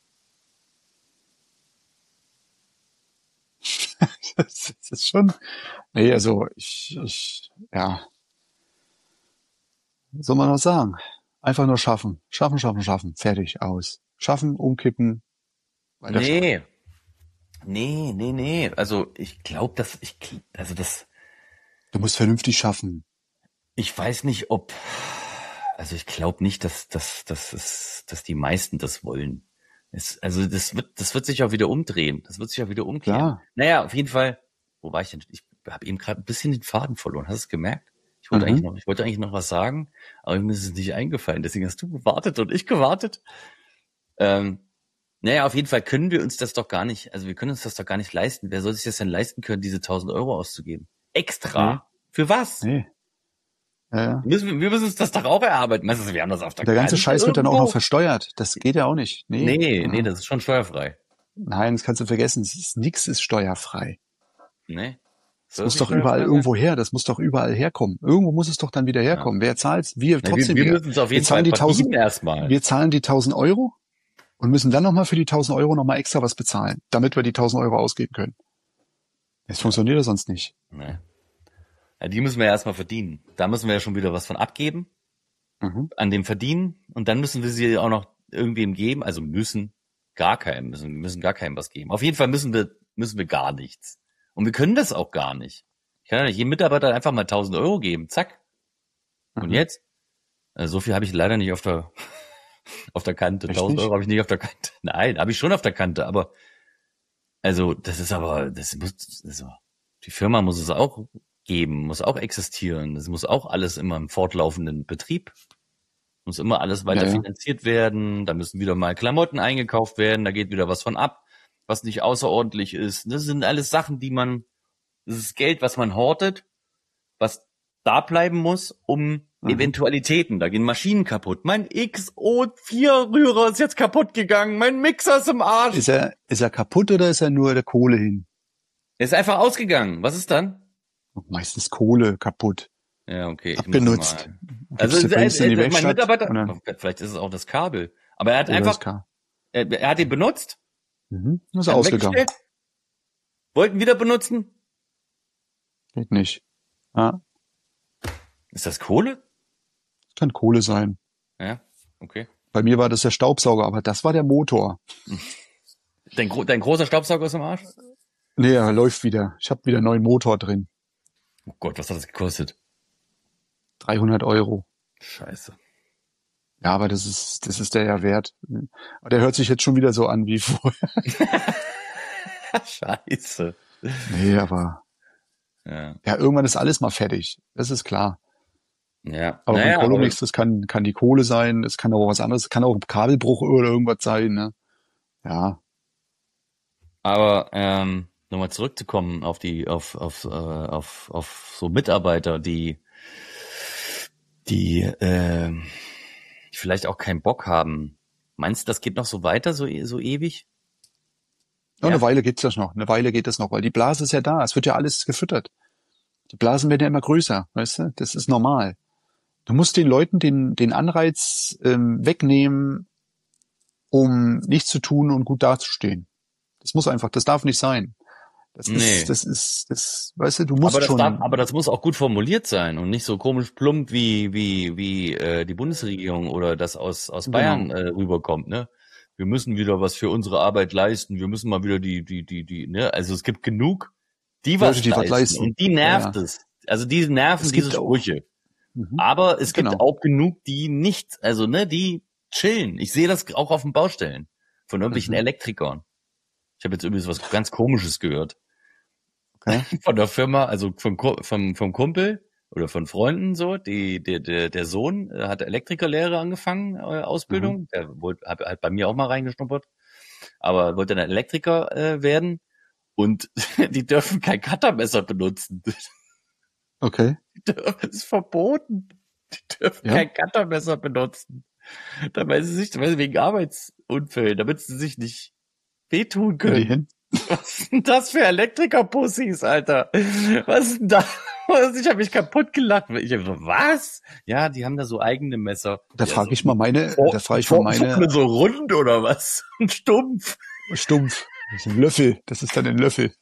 Das ist schon, nee, also ich, ich, ja, was soll man noch sagen? Einfach nur schaffen. Schaffen, schaffen, schaffen. Fertig, aus. Schaffen, umkippen, weiter schaffen. nee, nee, nee, nee. Also ich glaube, dass ich, also das, Du musst vernünftig schaffen. ich weiß nicht, ob, also ich glaube nicht, dass, dass, dass, es, dass die meisten das wollen. Es, also das wird, das wird sich auch wieder umdrehen. Das wird sich auch wieder umkehren. Klar. Naja, auf jeden Fall. Wo war ich denn? Ich habe eben gerade ein bisschen den Faden verloren. Hast du es gemerkt? Ich wollte Mhm. eigentlich noch, ich wollte eigentlich noch was sagen, aber mir ist es nicht eingefallen. Deswegen hast du gewartet und ich gewartet. Ähm, naja, auf jeden Fall können wir uns das doch gar nicht, also wir können uns das doch gar nicht leisten. Wer soll sich das denn leisten können, diese tausend Euro auszugeben? Extra. Nee, Für was? nee. Ja, ja. Wir müssen, wir müssen uns das doch auch erarbeiten. Meinst du, wir haben das auf der Und der ganze Kante Scheiß wird dann auch noch irgendwo? versteuert. Das geht ja auch nicht. Nee. Nee, nee, Ja. das ist schon steuerfrei. Nein, das kannst du vergessen. Es ist, nix ist steuerfrei. Nee. Das Soll muss das doch nicht überall steuerfrei sein? irgendwo her. Das muss doch überall herkommen. Irgendwo muss es doch dann wieder Ja. herkommen. Wer zahlt? Wir Na, wir, trotzdem wir wieder. müssen es auf Wir jeden Fall zahlen die verdienen tausend, erstmal. wir zahlen die tausend Euro und müssen dann nochmal für die tausend Euro nochmal extra was bezahlen, damit wir die tausend Euro ausgeben können. Das funktioniert ja sonst nicht. Nee. Ja, die müssen wir ja erstmal verdienen. Da müssen wir ja schon wieder was von abgeben, Mhm. an dem verdienen. Und dann müssen wir sie auch noch irgendwem geben. Also müssen gar keinem, müssen, müssen gar keinem was geben. Auf jeden Fall müssen wir, müssen wir gar nichts. Und wir können das auch gar nicht. Ich kann ja nicht jedem Mitarbeiter einfach mal tausend Euro geben. Zack. Und Mhm. jetzt? Also so viel habe ich leider nicht auf der, auf der Kante. Echt tausend nicht? Euro habe ich nicht auf der Kante. Nein, habe ich schon auf der Kante, aber also das ist aber, das muss, also, die Firma muss es auch geben, muss auch existieren. Es muss auch alles immer im fortlaufenden Betrieb, muss immer alles weiter Ja, ja. finanziert werden. Da müssen wieder mal Klamotten eingekauft werden, da geht wieder was von ab, was nicht außerordentlich ist. Das sind alles Sachen, die man, das ist Geld, was man hortet, was da bleiben muss, um Mhm. Eventualitäten. Da gehen Maschinen kaputt. Mein X O vier Rührer ist jetzt kaputt gegangen. Mein Mixer ist im Arsch. Ist er, ist er kaputt oder ist er nur der Kohle hin? Er ist einfach ausgegangen. Was ist dann? Meistens Kohle kaputt. Ja, okay. Ich muss Abgenutzt. mal. Gibst Also du, bringst du in die äh, äh, mein Werkstatt Mitarbeiter, und dann, vielleicht ist es auch das Kabel, aber er hat oder das einfach, K. er, er hat ihn benutzt, Mhm. Ist hat ihn ausgegangen. weggestellt, wollten wieder benutzen. Geht nicht. Ja, Ist das Kohle? kann Kohle sein. Ja, okay. Bei mir war das der Staubsauger, aber das war der Motor. Dein, gro dein großer Staubsauger ist im Arsch? Nee, er läuft wieder. Ich habe wieder einen neuen Motor drin. Oh Gott, was hat das gekostet? dreihundert Euro. Scheiße. Ja, aber das ist, das ist der ja wert. Aber der hört sich jetzt schon wieder so an wie vorher. Scheiße. Nee, aber Ja, ja, irgendwann ist alles mal fertig. Das ist klar. ja. Aber naja, beim aber, Columnix, das kann, kann die Kohle sein, es kann auch was anderes, es kann auch ein Kabelbruch oder irgendwas sein, ne? Ja. aber ähm, nochmal zurückzukommen auf die, auf, auf, äh, auf, auf so Mitarbeiter, die, die, äh, die vielleicht auch keinen Bock haben. Meinst du, das geht noch so weiter, so, so ewig? Ja, Ja. eine Weile geht das noch. Eine Weile geht das noch, weil die Blase ist ja da. Es wird ja alles gefüttert. Die Blasen werden ja immer größer, weißt du? Das ist normal. Du musst den Leuten den, den Anreiz ähm, wegnehmen, um nichts zu tun und gut dazustehen. Das muss einfach, das darf nicht sein. Das Nee. ist, das ist, das, weißt du, du musst Aber das, schon. darf, aber das muss auch gut formuliert sein und nicht so komisch plump wie wie wie äh, die Bundesregierung oder das aus aus Genau. Bayern äh, rüberkommt, ne? Wir müssen wieder was für unsere Arbeit leisten. Wir müssen mal wieder die die die die ne? Also es gibt genug, die was, Leute, die was leisten, leisten. und die nervt Ja, ja. es. Also die nerven Es gibt diese auch- Sprüche. Mhm. Aber es gibt Genau. auch genug, die nicht, also ne, die chillen. Ich sehe das auch auf den Baustellen von irgendwelchen Mhm. Elektrikern. Ich habe jetzt übrigens was ganz Komisches gehört. Okay. Von der Firma, also vom, Ku- vom, vom Kumpel oder von Freunden so, die, der, der, der Sohn äh, hat Elektrikerlehre angefangen, äh, Ausbildung. Der wollte, hat, hat bei mir auch mal reingeschnuppert, aber wollte dann Elektriker äh, werden. Und die dürfen kein Cuttermesser benutzen. Okay. Das ist verboten. Die dürfen Ja. kein Cuttermesser benutzen. Dabei sie sich, weil sie wegen Arbeitsunfällen, damit sie sich nicht wehtun Die können. hin. Was ist denn das für Elektriker-Pussys, Alter? Was ist denn da? Ich habe mich kaputt gelacht. Ich hab so, was? Ja, die haben da so eigene Messer. Da ja, frage so ich mal meine, vor, da frage ich vor, mal meine vorne so rund oder was? Ein Stumpf. Stumpf. Das ist ein Löffel. Das ist dann ein Löffel.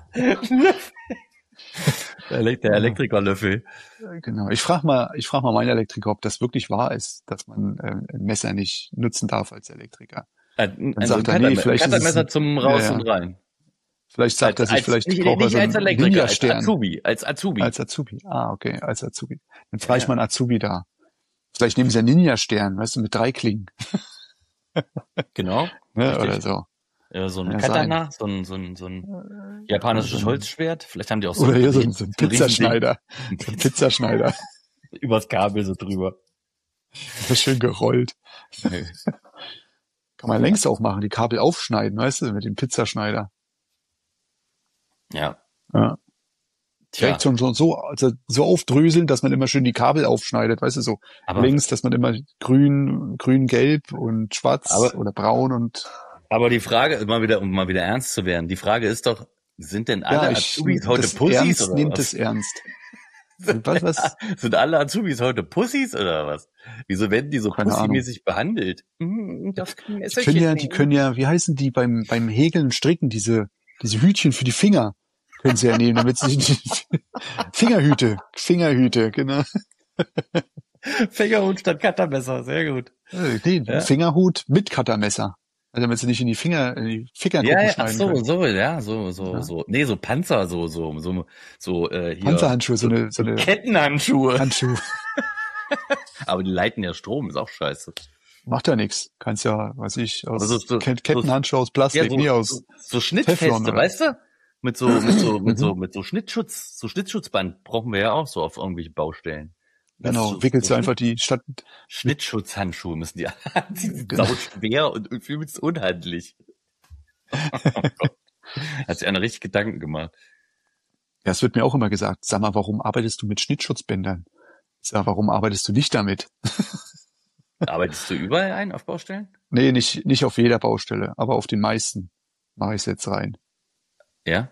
Der, Elek- der Elektrikerlöffel. Genau. Ich frage mal, ich frage mal meinen Elektriker, ob das wirklich wahr ist, dass man ähm, ein Messer nicht nutzen darf als Elektriker. Ein, Dann also sagt ein er, nee, Cutterme- vielleicht ist es Cuttermesser ein, zum ja, Raus ja. und Rein. Vielleicht sagt Als, er sich, als, vielleicht nicht, braucht er nicht so als einen Elektriker, als Ninja-Stern. Azubi, als Azubi. Als Azubi. Ah, okay, als Azubi. Dann frage ich Ja. mal einen Azubi da. Vielleicht nehmen sie einen Ninja-Stern, weißt du, mit drei Klingen. Genau, Ne, richtig. oder so. Ja, so ein Kann ja Katana, so ein, so ein, so ein japanisches so ein- Holzschwert. Vielleicht haben die auch so Oder ein, hier so ein, so ein so ein Pizzaschneider. Riesending. So ein Pizzaschneider. Übers Kabel so drüber. So schön gerollt. Kann man längst auch machen, die Kabel aufschneiden, weißt du, mit dem Pizzaschneider. Ja. Ja. Tja, Direkt schon, schon so, also so aufdröseln, dass man immer schön die Kabel aufschneidet, weißt du, so aber, längs, dass man immer grün, grün, gelb und schwarz Aber- oder braun und aber die Frage, immer wieder, um mal wieder ernst zu werden, die Frage ist doch, sind denn alle ja, ich, Azubis heute das Pussys ernst, oder nehmt was? es ernst. Was, was? Sind alle Azubis heute Pussys oder was? Wieso werden die so Keine pussymäßig behandelt? Hm, das kann Die können ja, die können ja, wie heißen die beim, beim Häkeln, Stricken, diese, diese Hütchen für die Finger können sie ja nehmen, damit sie nicht, Fingerhüte, Fingerhüte, genau. Fingerhut statt Cuttermesser, sehr gut. Äh, Nee, Ja. Fingerhut mit Cuttermesser. Also damit sie nicht in die Finger, in die Fingerkuppen Ja, ja, ach schneiden so, können. so, ja, so, so, Ja. so. Nee, so Panzer, so, so, so, so, äh, hier. Panzerhandschuhe, so eine, so eine Kettenhandschuhe. Handschuh. Aber die leiten ja Strom, ist auch scheiße. Macht ja nichts. Kannst ja, weiß ich, aus Aber so- so- Ket- Kettenhandschuhe aus Plastik, Ja, so, nee, aus so, so Schnittfeste, Teflon, oder? weißt du? Mit so, mit so, mit Mhm. so, mit so Schnittschutz, so Schnittschutzband brauchen wir ja auch so auf irgendwelche Baustellen. Das Genau, so, wickelst so du einfach die Stadt. Schnittschutzhandschuhe müssen die haben. Die sind Genau. sau schwer und übelst unhandlich. Hat sich einer richtig Gedanken gemacht. Ja, es wird mir auch immer gesagt, sag mal, warum arbeitest du mit Schnittschutzbändern? Ich sag, warum arbeitest du nicht damit? Arbeitest du überall ein auf Baustellen? Nee, nicht, nicht auf jeder Baustelle, aber auf den meisten mache ich es jetzt rein. Ja.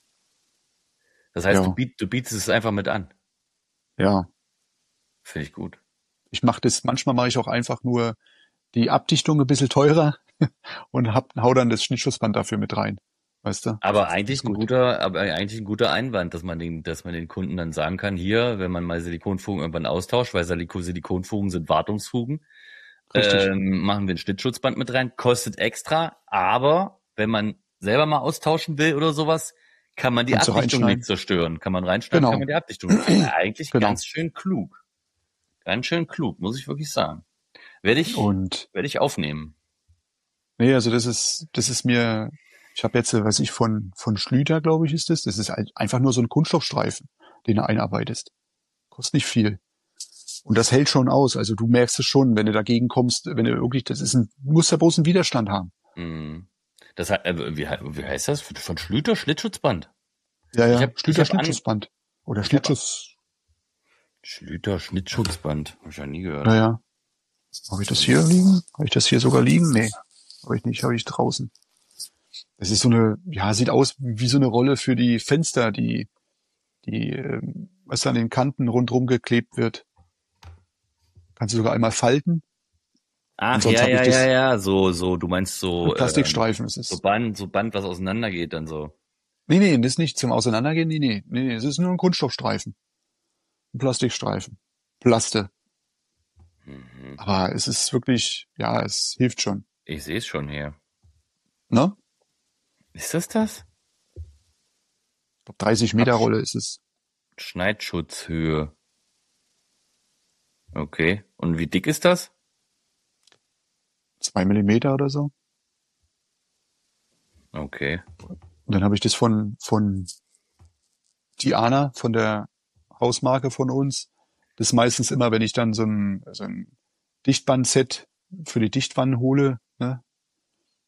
Das heißt, Ja. du, biet, du bietest es einfach mit an. Ja, Finde ich gut. ich mache das, manchmal mache ich auch einfach nur die Abdichtung ein bisschen teurer und hab, hau dann das Schnittschutzband dafür mit rein. Weißt du? Aber eigentlich ist ein gut. guter, aber eigentlich ein guter Einwand, dass man den, dass man den Kunden dann sagen kann, hier, wenn man mal Silikonfugen irgendwann austauscht, weil Siliko- Silikonfugen sind Wartungsfugen, Richtig. ähm, machen wir ein Schnittschutzband mit rein, kostet extra, aber wenn man selber mal austauschen will oder sowas, kann man die Kannst du Abdichtung reinschneiden. nicht zerstören. Kann man reinschneiden, Genau. kann man die Abdichtung nicht zerstören. Eigentlich Genau. ganz schön klug. Ganz schön klug, muss ich wirklich sagen. Werde ich, Und werde ich aufnehmen. nee, also das ist, das ist mir, ich habe jetzt, äh, weiß ich, von, von Schlüter, glaube ich, ist das. Das ist ein- einfach nur so ein Kunststoffstreifen, den du einarbeitest. Kostet nicht viel. Und das hält schon aus. Also du merkst es schon, wenn du dagegen kommst, wenn du wirklich, das ist ein, muss ja bloß einen Widerstand haben. Hm. Das hat, äh, wie, he- wie heißt das? Von Schlüter Schlittschutzband. Ja, Ich ja, hab- Schlüter ich hab an- Schnittschutzband. Oder ich hab- Schnittschuss, Schlüter Schnittschutzband. Hab ich ja nie gehört. naja. Habe ich das hier liegen? Habe ich das hier sogar liegen? Nee, habe ich nicht, habe ich draußen. Das ist so eine, ja, sieht aus wie so eine Rolle für die Fenster, die, die, ähm, was an den Kanten rundherum geklebt wird. Kannst du sogar einmal falten. Ach, Und sonst ja, hab ich ja, das- ja, ja, so, so, du meinst so, Ein Plastikstreifen ist ähm, es. so Band, so Band, was auseinandergeht dann so. Nee, nee, das ist nicht zum Auseinandergehen. Nee, nee, nee, nee, es ist nur ein Kunststoffstreifen. Ein Plastikstreifen. Plaste. Mhm. Aber es ist wirklich, ja, es hilft schon. Ich sehe es schon hier. Ne? Ist das das? Ich glaube, dreißig Meter Rolle ist es. Schneidschutzhöhe. Okay. Und wie dick ist das? Zwei Millimeter oder so. Okay. Und dann habe ich das von, von Diana, von der Hausmarke von uns. Das ist meistens immer, wenn ich dann so ein, so ein Dichtbandset für die Dichtwanne hole, ne?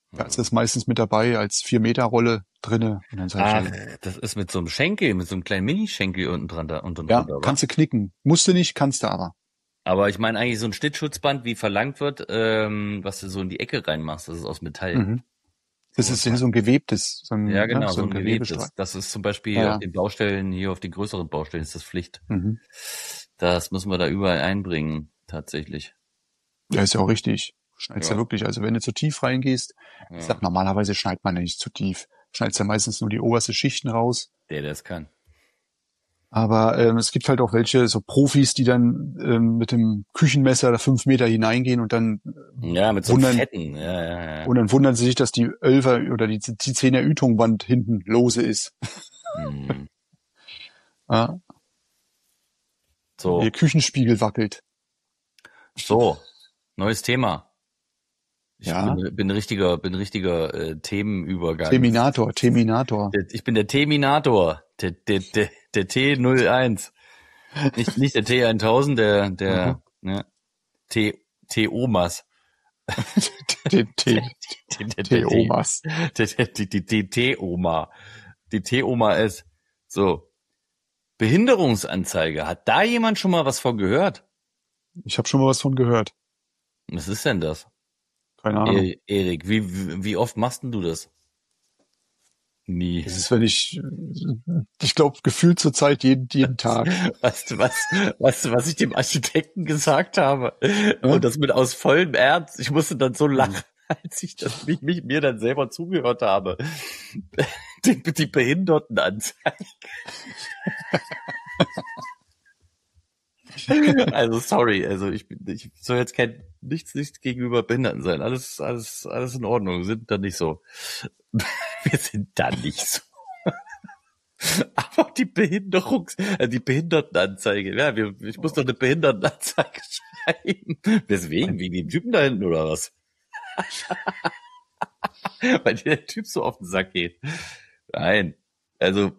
Da ist das meistens mit dabei als vier Meter Rolle drinne. Und dann sag Ach, ich, halt, das ist mit so einem Schenkel, mit so einem kleinen Mini-Schenkel unten dran, da unten ja, drunter, oder? kannst du knicken. Musst du nicht, kannst du aber. Aber ich meine eigentlich so ein Schnittschutzband, wie verlangt wird, ähm, was du so in die Ecke reinmachst, das ist aus Metall. Mhm. Das So ist was so ein gewebtes, so ein, Ja, genau, ne, so so ein ein gewebtes. Gewebestreif. Das ist zum Beispiel Ja, auf ja. den Baustellen, hier auf den größeren Baustellen ist das Pflicht. Mhm. Das müssen wir da überall einbringen, tatsächlich. Ja, ist ja auch richtig. Schneidest ja, Ja. wirklich. Also wenn du zu tief reingehst, ich Ja. sag, normalerweise schneidet man ja nicht zu tief. Schneidest ja meistens nur die oberste Schichten raus. Der, der es kann. Aber ähm, es gibt halt auch welche, so Profis, die dann ähm, mit dem Küchenmesser da fünf Meter hineingehen und dann Ja, mit so einem wundern, fetten. Ja, ja, ja. und dann wundern sie sich, dass die Elfer oder die, die Zehner Ütungwand hinten lose ist. Hm. Ja, So, ihr Küchenspiegel wackelt. so, neues Thema. Ich Ja. bin, bin ein richtiger, bin ein richtiger äh, Themenübergang. Terminator, Terminator. Der- Ich bin der Terminator, der, der, der, der T null eins. Nicht, nicht der T tausend, der, der, ne, T, T-Omas. T- T- Der- der- der- T-Omas. Die, die, die, die T-Oma. Die T-Oma ist so. Behinderungsanzeige. Hat da jemand schon mal was von gehört? Ich habe schon mal was von gehört. Was ist denn das? Keine Ahnung. E- Erik, wie, wie wie oft machst denn du das? Nie. Das ist, wenn ich, ich glaube, gefühlt zur Zeit jeden, jeden Tag. Weißt du, was, weißt du, was ich dem Architekten gesagt habe? Und das mit aus vollem Ernst. Ich musste dann so lachen, als ich das mich, mich mir dann selber zugehört habe. Die, die Behindertenanzeige. Also sorry, also ich bin, ich soll jetzt kein nichts, nichts gegenüber Behinderten sein. Alles, alles, alles in Ordnung. Wir sind da nicht so. Wir sind da nicht so. Aber die Behinderungs, äh, die Behindertenanzeige, ja, wir, ich muss doch eine Behindertenanzeige schreiben. Weswegen? Wegen dem Typen da hinten oder was? Weil dir der Typ so auf den Sack geht. Nein. Also,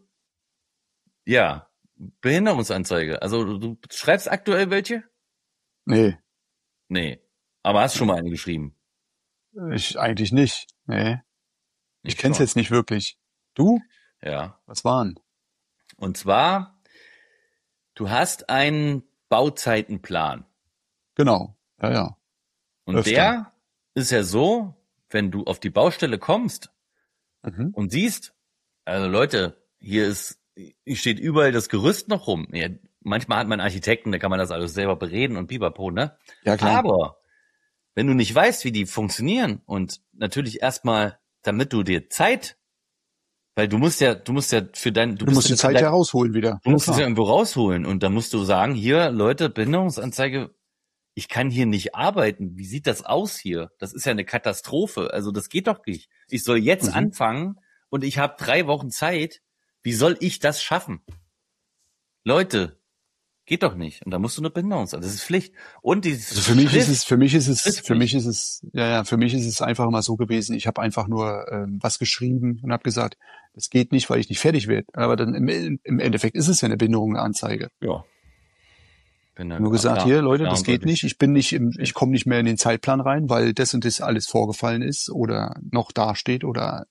ja, Behinderungsanzeige. Also, du, du schreibst aktuell welche? Nee, Nee. Aber hast schon mal eine geschrieben? ich eigentlich nicht. Nee. Ich Ich kenn's schon. jetzt nicht wirklich. Du? Ja. Was waren? Und zwar, du hast einen Bauzeitenplan. Genau. Ja, ja. Und Öfter. der ist ja so, wenn du auf die Baustelle kommst Mhm. und siehst, also Leute, hier ist, hier steht überall das Gerüst noch rum. Ja, manchmal hat man Architekten, da kann man das alles selber bereden und pipapo, ne? Ja, klar. Aber wenn du nicht weißt, wie die funktionieren und natürlich erstmal, damit du dir Zeit, weil du musst ja, du musst ja für dein, Du musst die Zeit ja rausholen wieder. Du musst Ja, es ja klar. irgendwo rausholen und dann musst du sagen, hier, Leute, Behinderungsanzeige, ich kann hier nicht arbeiten. Wie sieht das aus hier? Das ist ja eine Katastrophe. Also das geht doch nicht. Ich soll jetzt Mhm. anfangen und ich habe drei Wochen Zeit. Wie soll ich das schaffen? Leute, geht doch nicht. Und da musst du eine Behinderungsanzeige. Das ist Pflicht. Und die Also für mich ist es, für mich ist es, Schriftlich. für mich ist es, ja, ja, für mich ist es einfach immer so gewesen. Ich habe einfach nur ähm, was geschrieben und habe gesagt, das geht nicht, weil ich nicht fertig werde. Aber dann im, im Endeffekt ist es ja eine Behinderungsanzeige. Ja. Bin da- Nur gesagt, ja, hier, Leute, ja, das und geht ich- nicht. Ich bin nicht im, ich komme nicht mehr in den Zeitplan rein, weil das und das alles vorgefallen ist oder noch dasteht oder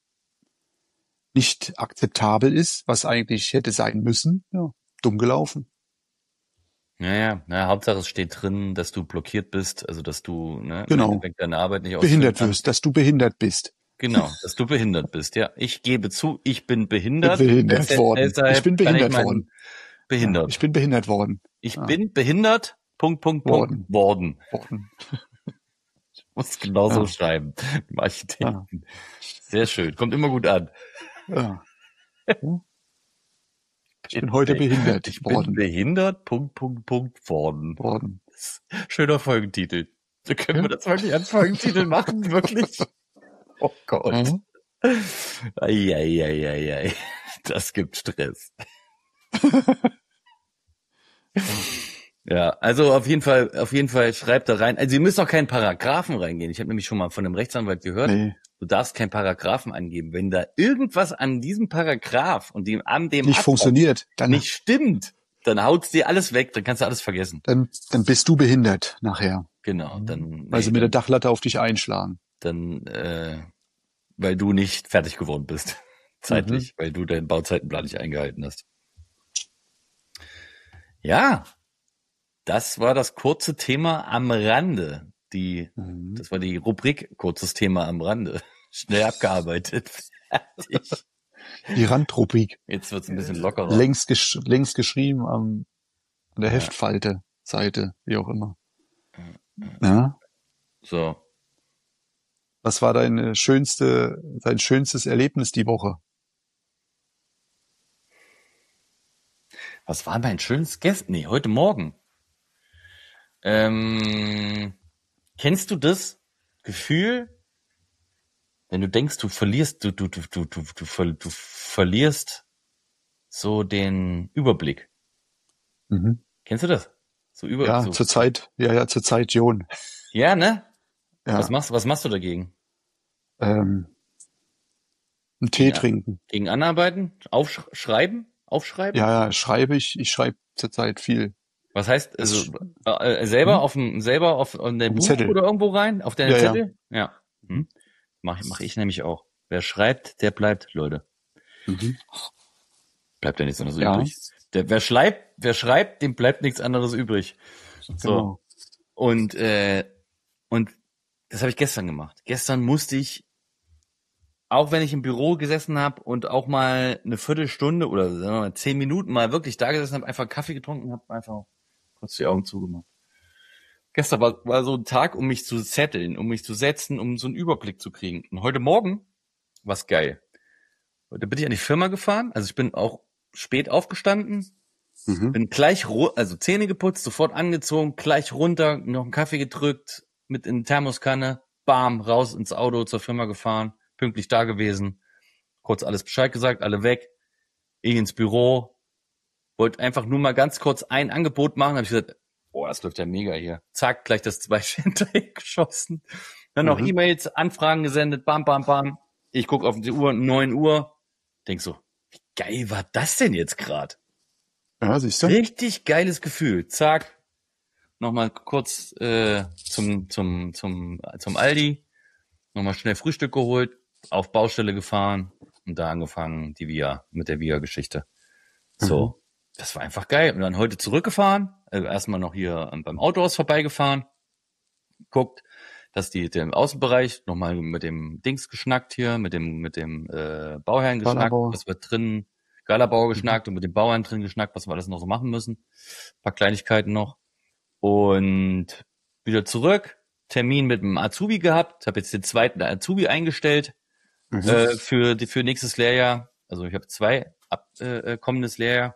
nicht akzeptabel ist, was eigentlich hätte sein müssen. Ja, dumm gelaufen. Ja, ja, na, Hauptsache es steht drin, dass du blockiert bist, also dass du ne, im Genau. Endeffekt deine Arbeit nicht ausführen Behindert kannst. wirst, dass du behindert bist. Genau, dass du behindert bist, ja. Ich gebe zu, ich bin behindert. Behindert Deshalb- worden. deshalb Ich bin kann behindert mein- worden. Behindert. Ja, ich bin behindert worden. Ich ja. bin behindert, Punkt, Punkt, Worden. Punkt, worden. worden. Ich muss genauso Ja. schreiben, im Architekten. Sehr schön, kommt immer gut an. Ja. Ich bin heute behindert Ich bin worden. behindert, Punkt, Punkt, Punkt, worden. worden. Schöner Folgentitel. So können Ja. wir das wirklich als Folgentitel machen, wirklich? Oh Gott. Mhm. Eieieiei. Das gibt Stress. Ja, also auf jeden Fall, auf jeden Fall schreibt da rein. Also ihr müsst auch keinen Paragraphen reingehen. Ich habe nämlich schon mal von einem Rechtsanwalt gehört, Nee, du darfst keinen Paragraphen angeben. Wenn da irgendwas an diesem Paragraph und dem an dem nicht Absatz funktioniert. Dann, nicht stimmt, dann haut's dir alles weg, dann kannst du alles vergessen. dann, dann bist du behindert nachher. Genau, dann Weil sie nee, mit der Dachlatte auf dich einschlagen. dann äh, weil du nicht fertig geworden bist. Zeitlich, mhm. weil du deinen Bauzeitenplan nicht eingehalten hast. Ja, das war das kurze Thema am Rande. Die, mhm. Das war die Rubrik kurzes Thema am Rande. Schnell abgearbeitet. Fertig. Die Randrubrik. Jetzt wird's ein bisschen lockerer. Längst, gesch längst geschrieben am, an der ja. Heftfalte, Seite, wie auch immer. Ja. So. Was war deine schönste, dein schönstes Erlebnis die Woche? Was war mein schönstes Gest? Nee, heute Morgen. Ähm, kennst du das Gefühl, wenn du denkst, du verlierst, du, du, du, du, du, du, ver, du verlierst so den Überblick. Mhm. Kennst du das? So über, ja, so. zur Zeit, ja, ja, zur Zeit, Jon. Ja, ne? Ja. Was machst, was machst du dagegen? Ähm, einen Tee gegen, trinken. Gegen Anarbeiten? Aufschreiben? Aufschreiben? Ja, ja, schreibe ich. Ich schreibe zurzeit viel. Was heißt, also, äh, selber hm? auf dem, selber auf, in dein Buch Zettel. Oder irgendwo rein? Auf deine ja, Zettel? Ja. ja. Hm. Mach, mach ich nämlich auch. Wer schreibt, der bleibt, Leute. Mhm. Bleibt ja nichts anderes ja. übrig. Der, wer schreibt, wer schreibt, dem bleibt nichts anderes übrig. So. Genau. Und, äh, und das habe ich gestern gemacht. Gestern musste ich, auch wenn ich im Büro gesessen habe und auch mal eine Viertelstunde oder sagen wir mal zehn Minuten mal wirklich da gesessen habe, einfach Kaffee getrunken und habe einfach kurz die Augen zugemacht. Gestern war, war so ein Tag, um mich zu setteln, um mich zu setzen, um so einen Überblick zu kriegen. Und heute Morgen war's geil. Heute bin ich an die Firma gefahren, also ich bin auch spät aufgestanden, mhm. bin gleich, also Zähne geputzt, sofort angezogen, gleich runter, noch einen Kaffee gedrückt, mit in die Thermoskanne, bam, raus ins Auto zur Firma gefahren, pünktlich da gewesen, kurz alles Bescheid gesagt, alle weg, ich ins Büro, wollte einfach nur mal ganz kurz ein Angebot machen, habe ich gesagt, boah, das läuft ja mega hier. Zack, gleich das zweite hinterher geschossen. Dann noch mhm. E-Mails, Anfragen gesendet, bam, bam, bam. Ich gucke auf die Uhr, neun Uhr, denk so, wie geil war das denn jetzt gerade? Ja, siehst du? Richtig geiles Gefühl. Zack, nochmal kurz äh, zum zum zum zum Aldi, nochmal schnell Frühstück geholt, auf Baustelle gefahren und da angefangen die Via mit der Via-Geschichte. So, mhm. das war einfach geil. Und dann heute zurückgefahren, also erstmal noch hier beim Autohaus vorbeigefahren, guckt, dass die der im Außenbereich nochmal mit dem Dings geschnackt hier, mit dem mit dem äh, Bauherrn geschnackt, Galabauer. was wir drin, Galabauer geschnackt mhm. und mit dem Bauherrn drin geschnackt, was wir alles noch so machen müssen. Ein paar Kleinigkeiten noch. Und wieder zurück, Termin mit dem Azubi gehabt, habe jetzt den zweiten Azubi eingestellt mhm. äh, für die für nächstes Lehrjahr. Also ich habe zwei ab, äh, kommendes Lehrjahr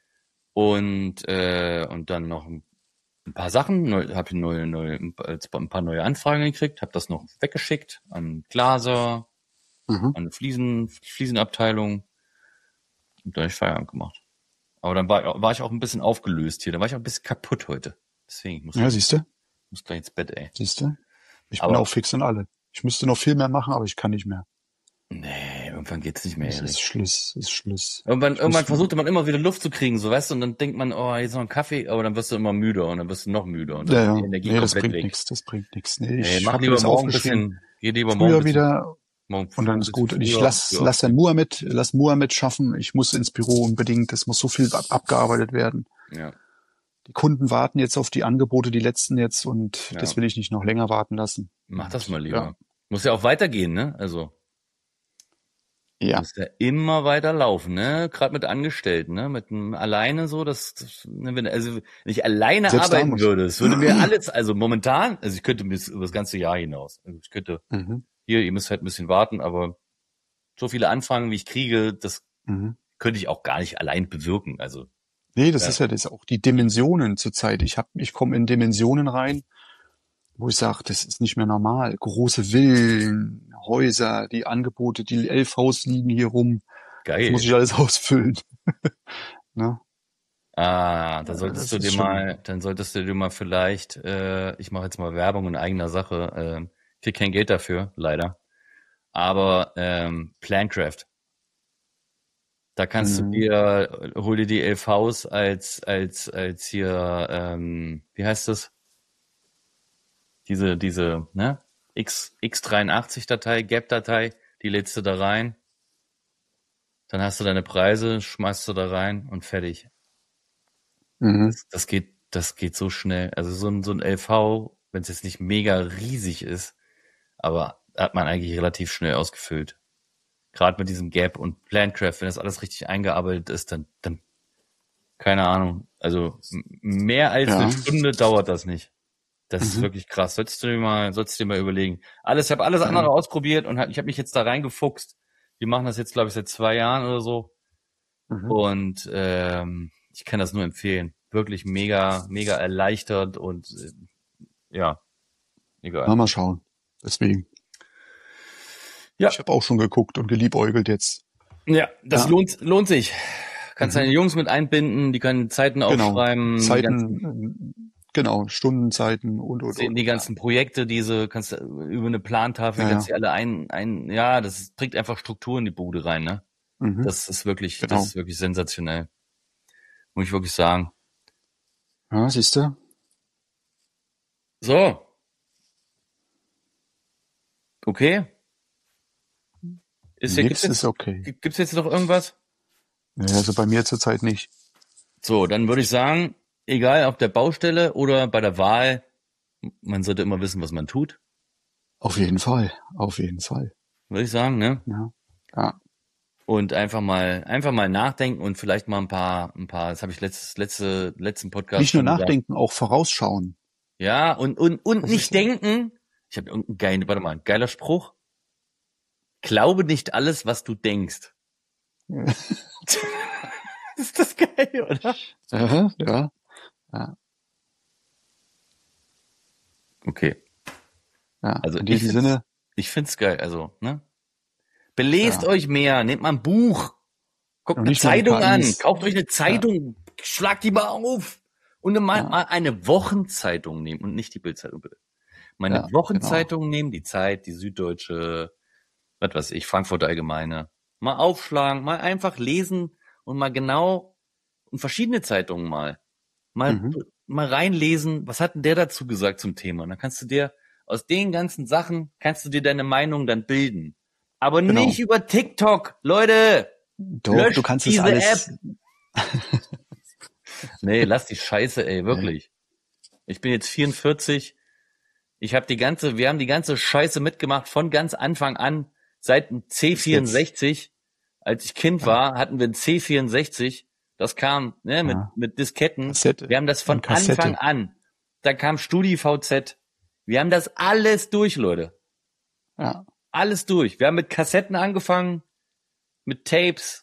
und äh, und dann noch ein ein paar Sachen, habe neue, neue, ein paar neue Anfragen gekriegt, habe das noch weggeschickt an Glaser, mhm. an Fliesen, Fliesenabteilung und dann habe ich Feierabend gemacht. Aber dann war, war ich auch ein bisschen aufgelöst hier, da war ich auch ein bisschen kaputt heute. Deswegen muss ja, ich siehst du? Muss gleich ins Bett, ey. Siehst du? Ich aber, bin auch fix und alle. Ich müsste noch viel mehr machen, aber ich kann nicht mehr. Nee, irgendwann geht's nicht mehr. Es ist Schluss, ist Schluss. Irgendwann, irgendwann versuchte man immer wieder Luft zu kriegen, so weißt du, und dann denkt man, oh, jetzt noch ein Kaffee, aber dann wirst du immer müder und dann wirst du noch müder und dann ja, ja. ist die Energie nee, das komplett bringt weg. nichts, das bringt nichts. Nee, nee, ich mach lieber morgen ein bisschen, geh lieber morgen ein bisschen, wieder morgen und dann ist gut. Und ich lass, ja. lass den Muhammad, lass Muhammad schaffen. Ich muss ins Büro unbedingt. Es muss so viel ab, abgearbeitet werden. Ja. Die Kunden warten jetzt auf die Angebote, die letzten jetzt, und ja. das will ich nicht noch länger warten lassen. Mach das mal lieber. Ja. Muss ja auch weitergehen, ne? Also. Ja. Muss ja immer weiter laufen, ne? Gerade mit Angestellten, ne? Mit einem alleine so, das, das wenn also wenn ich alleine Selbst arbeiten würde, es würde mir alles, also momentan, also ich könnte bis über das ganze Jahr hinaus. Also ich könnte mhm. hier, ihr müsst halt ein bisschen warten, aber so viele Anfragen, wie ich kriege, das mhm. könnte ich auch gar nicht allein bewirken. Also nee, das ja. ist ja das auch die Dimensionen zurzeit. Ich hab, ich komme in Dimensionen rein, wo ich sage, das ist nicht mehr normal. Große Villen, Häuser, die Angebote, die L Vs liegen hier rum. Geil. Das muss ich alles ausfüllen. ne? Ah, dann solltest ja, du dir schon mal, dann solltest du dir mal vielleicht, äh, ich mache jetzt mal Werbung in eigener Sache, äh, krieg kein Geld dafür, leider. Aber ähm, Plancraft. Da kannst mhm. du dir, hol dir die L Vs als, als, als hier, ähm, wie heißt das? Diese, diese, ne? X, X dreiundachtzig Datei, Gap Datei, die lädst du da rein, dann hast du deine Preise, schmeißt du da rein und fertig. Mhm. Das, das geht, das geht so schnell. Also so ein, so ein L V, wenn es jetzt nicht mega riesig ist, aber hat man eigentlich relativ schnell ausgefüllt. Gerade mit diesem Gap und Plantcraft, wenn das alles richtig eingearbeitet ist, dann, dann, keine Ahnung. Also m- mehr als Ja. eine Stunde dauert das nicht. Das ist Mhm. wirklich krass. Solltest du dir mal, solltest du dir mal überlegen. Alles, ich habe alles andere Ja. ausprobiert und hab, ich habe mich jetzt da reingefuchst. Wir machen das jetzt, glaube ich, seit zwei Jahren oder so. Mhm. Und ähm, ich kann das nur empfehlen. Wirklich mega, mega erleichtert und äh, ja, egal. Mal, mal schauen. Deswegen. Ja. Ich habe auch schon geguckt und geliebäugelt jetzt. Ja, das Ja. lohnt, lohnt sich. Kannst Mhm. deine Jungs mit einbinden, die können Zeiten Genau. aufschreiben, die ganzen, Zeiten, äh, genau, Stundenzeiten und, und, sehen und. die ganzen Projekte, diese, kannst du über eine Plantafel, Ja, kannst ja. die alle ein, ein, ja, das bringt einfach Struktur in die Bude rein, ne? Mhm. Das ist wirklich, Genau. das ist wirklich sensationell. Muss ich wirklich sagen. Ja, siehst du? So. Okay. Ist, Nix gibt's ist jetzt, okay. gibt's jetzt noch irgendwas? Ja, also bei mir zurzeit nicht. So, dann würde ich sagen, egal auf der Baustelle oder bei der Wahl, man sollte immer wissen, was man tut. Auf jeden Fall. Auf jeden Fall. Würde ich sagen, ne? Ja. Ja. Und einfach mal, einfach mal nachdenken und vielleicht mal ein paar, ein paar, das habe ich letztes, letzte, letzten Podcast Nicht nur schon gesagt. nachdenken, auch vorausschauen. Ja, und, und, und Das nicht ist- denken. Ich habe irgendeinen geilen, warte mal, ein geiler Spruch. Glaube nicht alles, was du denkst. Ist das geil, oder? Aha, ja. Ja. Okay. Ja. Also In ich diesem find's, Sinne, ich find's geil, also, ne? Belest Ja. euch mehr, nehmt mal ein Buch, guckt Und eine nicht nur die Zeitung an, K Is. kauft euch eine Zeitung, schlagt die mal auf und dann mal, Ja. mal eine Wochenzeitung nehmen und nicht die Bildzeitung, bitte. Mal eine Ja, Wochenzeitung nehmen, die Zeit, die Süddeutsche, was weiß ich, Frankfurter Allgemeine. Mal aufschlagen, mal einfach lesen und mal genau und verschiedene Zeitungen mal. Mal, Mhm. mal reinlesen, was hat denn der dazu gesagt zum Thema? Und dann kannst du dir aus den ganzen Sachen, kannst du dir deine Meinung dann bilden. Aber Genau. nicht über TikTok, Leute! Doch, Löscht du kannst es diese alles. Nee, lass die Scheiße, ey, wirklich. Ich bin jetzt vierundvierzig. Ich habe die ganze, wir haben die ganze Scheiße mitgemacht von ganz Anfang an. Seit dem C vierundsechzig, als ich Kind Ja. war, hatten wir ein C vierundsechzig. Das kam ne, mit, Ja. mit Disketten. Kassette. Wir haben das von Und Kassette. Anfang an. Da kam StudiVZ. Wir haben das alles durch, Leute. Ja. Alles durch. Wir haben mit Kassetten angefangen, mit Tapes,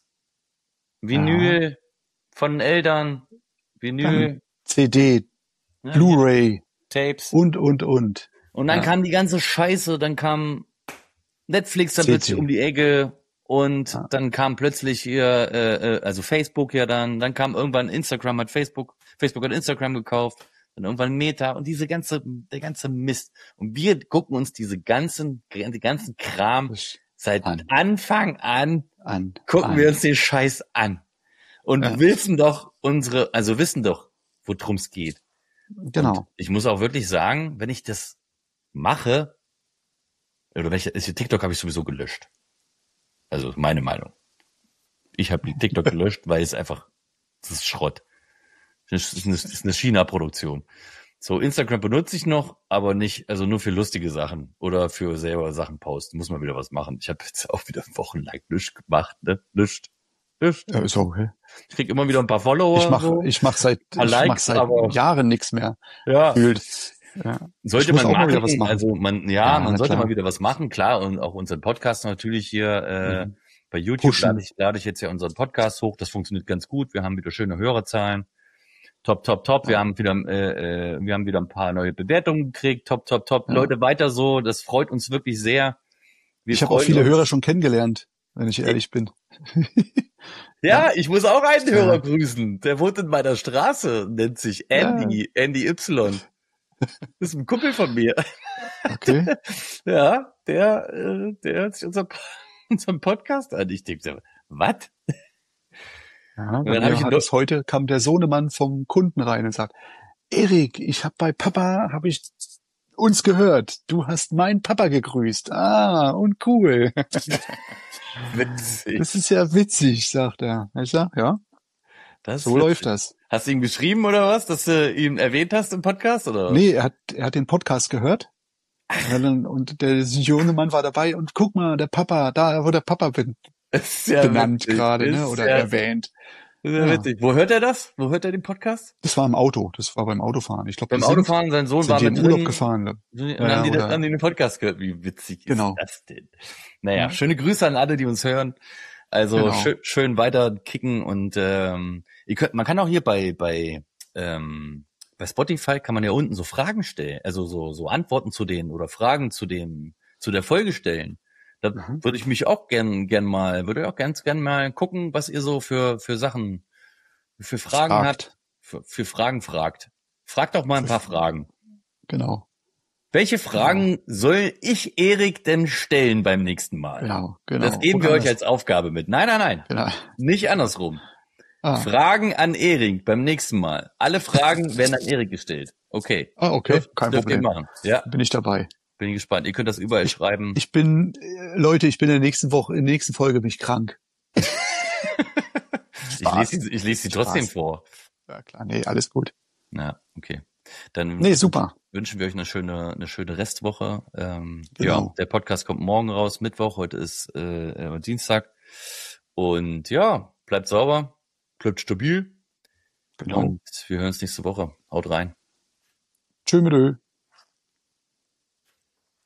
Vinyl von den Eltern, Vinyl, C D, ne, Blu-ray Tapes. und, und, und. Und dann Ja. kam die ganze Scheiße, dann kam Netflix dann C D. plötzlich um die Ecke und Ja. dann kam plötzlich hier, äh, äh, also Facebook ja dann, dann kam irgendwann Instagram, hat Facebook, Facebook hat Instagram gekauft, dann irgendwann Meta und diese ganze, der ganze Mist. Und wir gucken uns diese ganzen, die ganzen Kram seit An. Anfang an, An. gucken an. wir uns den Scheiß an. Und Ja. wissen doch unsere, also wissen doch, worum es geht. Genau. Und ich muss auch wirklich sagen, wenn ich das mache, oder wenn ich, ist- TikTok habe ich sowieso gelöscht. Also meine Meinung. Ich habe TikTok gelöscht, weil es einfach, das ist Schrott. Das ist eine, das ist eine China-Produktion. So, Instagram benutze ich noch, aber nicht, also nur für lustige Sachen oder für selber Sachen posten. Muss man wieder was machen. Ich habe jetzt auch wieder wochenlang nichts gemacht, ne? Nichts. Nichts. Ja, ist okay. Ich krieg immer wieder ein paar Follower. Ich mach, so. ich mach seit, ich Paar mach Likes, seit aber- Jahren nichts mehr. Ja. Gefühlt. Ja. Sollte Ich muss man auch mal machen, wieder was machen. also man, ja, Ja, man na sollte klar. mal wieder was machen, klar, und auch unseren Podcast natürlich hier äh, Mhm. bei YouTube Pushen. lade ich, lade ich jetzt ja unseren Podcast hoch, das funktioniert ganz gut, wir haben wieder schöne Hörerzahlen, top, top, top, wir Ja. haben wieder, äh, äh, wir haben wieder ein paar neue Bewertungen gekriegt, top, top, top, Ja. Leute, weiter so, das freut uns wirklich sehr. Wir Ich habe auch freuen viele uns. Hörer schon kennengelernt, wenn ich ehrlich bin. Ja, ich muss auch einen Hörer Ja. grüßen, der wohnt in meiner Straße, nennt sich Andy, Andy Y. Das ist ein Kumpel von mir. Okay. Ja, der, äh, der hört sich unser, unseren Podcast an. Ich denke, was? Ja, dann bei hab mir ich hat noch- es heute kam der Sohnemann vom Kunden rein und sagt, Erik, ich habe bei Papa habe ich uns gehört. Du hast meinen Papa gegrüßt. Ah, und cool. Witzig. Das ist ja witzig, sagt er. Ich sag, ja, Das so ist läuft witzig. das. Hast du ihm geschrieben oder was, dass du ihn erwähnt hast im Podcast? Oder? Nee, er hat, er hat den Podcast gehört. Ja, dann- Und der junge Mann war dabei und guck mal, der Papa, da, wo der Papa bin, Das ist ja benannt witzig. gerade, ne, Ist oder ja, erwähnt. ist ja Ja. witzig. Wo hört er das? Wo hört er den Podcast? Das war im Auto, das war beim Autofahren. Ich glaube, Beim die sind, Autofahren, sein Sohn sind war die mit in Urlaub drin. gefahren. Und Ja, haben, die, oder- haben die den Podcast gehört. Wie witzig ist Genau. das denn? Naja, Ja. schöne Grüße an alle, die uns hören. Also Genau. schön, schön weiter kicken und ähm, ihr könnt, man kann auch hier bei bei ähm, bei Spotify kann man ja unten so Fragen stellen, also so so Antworten zu denen oder Fragen zu dem zu der Folge stellen. Da Mhm. würde ich mich auch gern gern mal, würde ich auch ganz gern mal gucken, was ihr so für für Sachen für Fragen Fragt. habt, für, für Fragen fragt. Fragt doch mal ein paar Fragen. Genau, Welche Fragen soll ich Erik denn stellen beim nächsten Mal? genau, genau. Das geben wir Oder euch als Aufgabe mit. Nein, nein, nein. Genau. Nicht andersrum. Ah, Fragen an Erik beim nächsten Mal. Alle Fragen werden an Erik gestellt. Okay. ah, okay, Dürft- kein dürft ihr Problem. machen. Ja, Bin ich dabei. bin ich gespannt. Ihr könnt das überall schreiben. Ich bin, äh, Leute, ich bin in der nächsten Woche, in der nächsten Folge bin ich krank. Ich lese sie, ich lese sie trotzdem Spaß. vor. Ja, klar, nee, alles gut. Ja, okay. Dann Nee, super. wünschen wir euch eine schöne, eine schöne Restwoche. Ähm, Genau. Ja, der Podcast kommt morgen raus, Mittwoch. Heute ist äh, äh, Dienstag. Und ja, bleibt sauber, bleibt stabil. Genau. Und wir hören uns nächste Woche. Haut rein. Tschö mit Ö.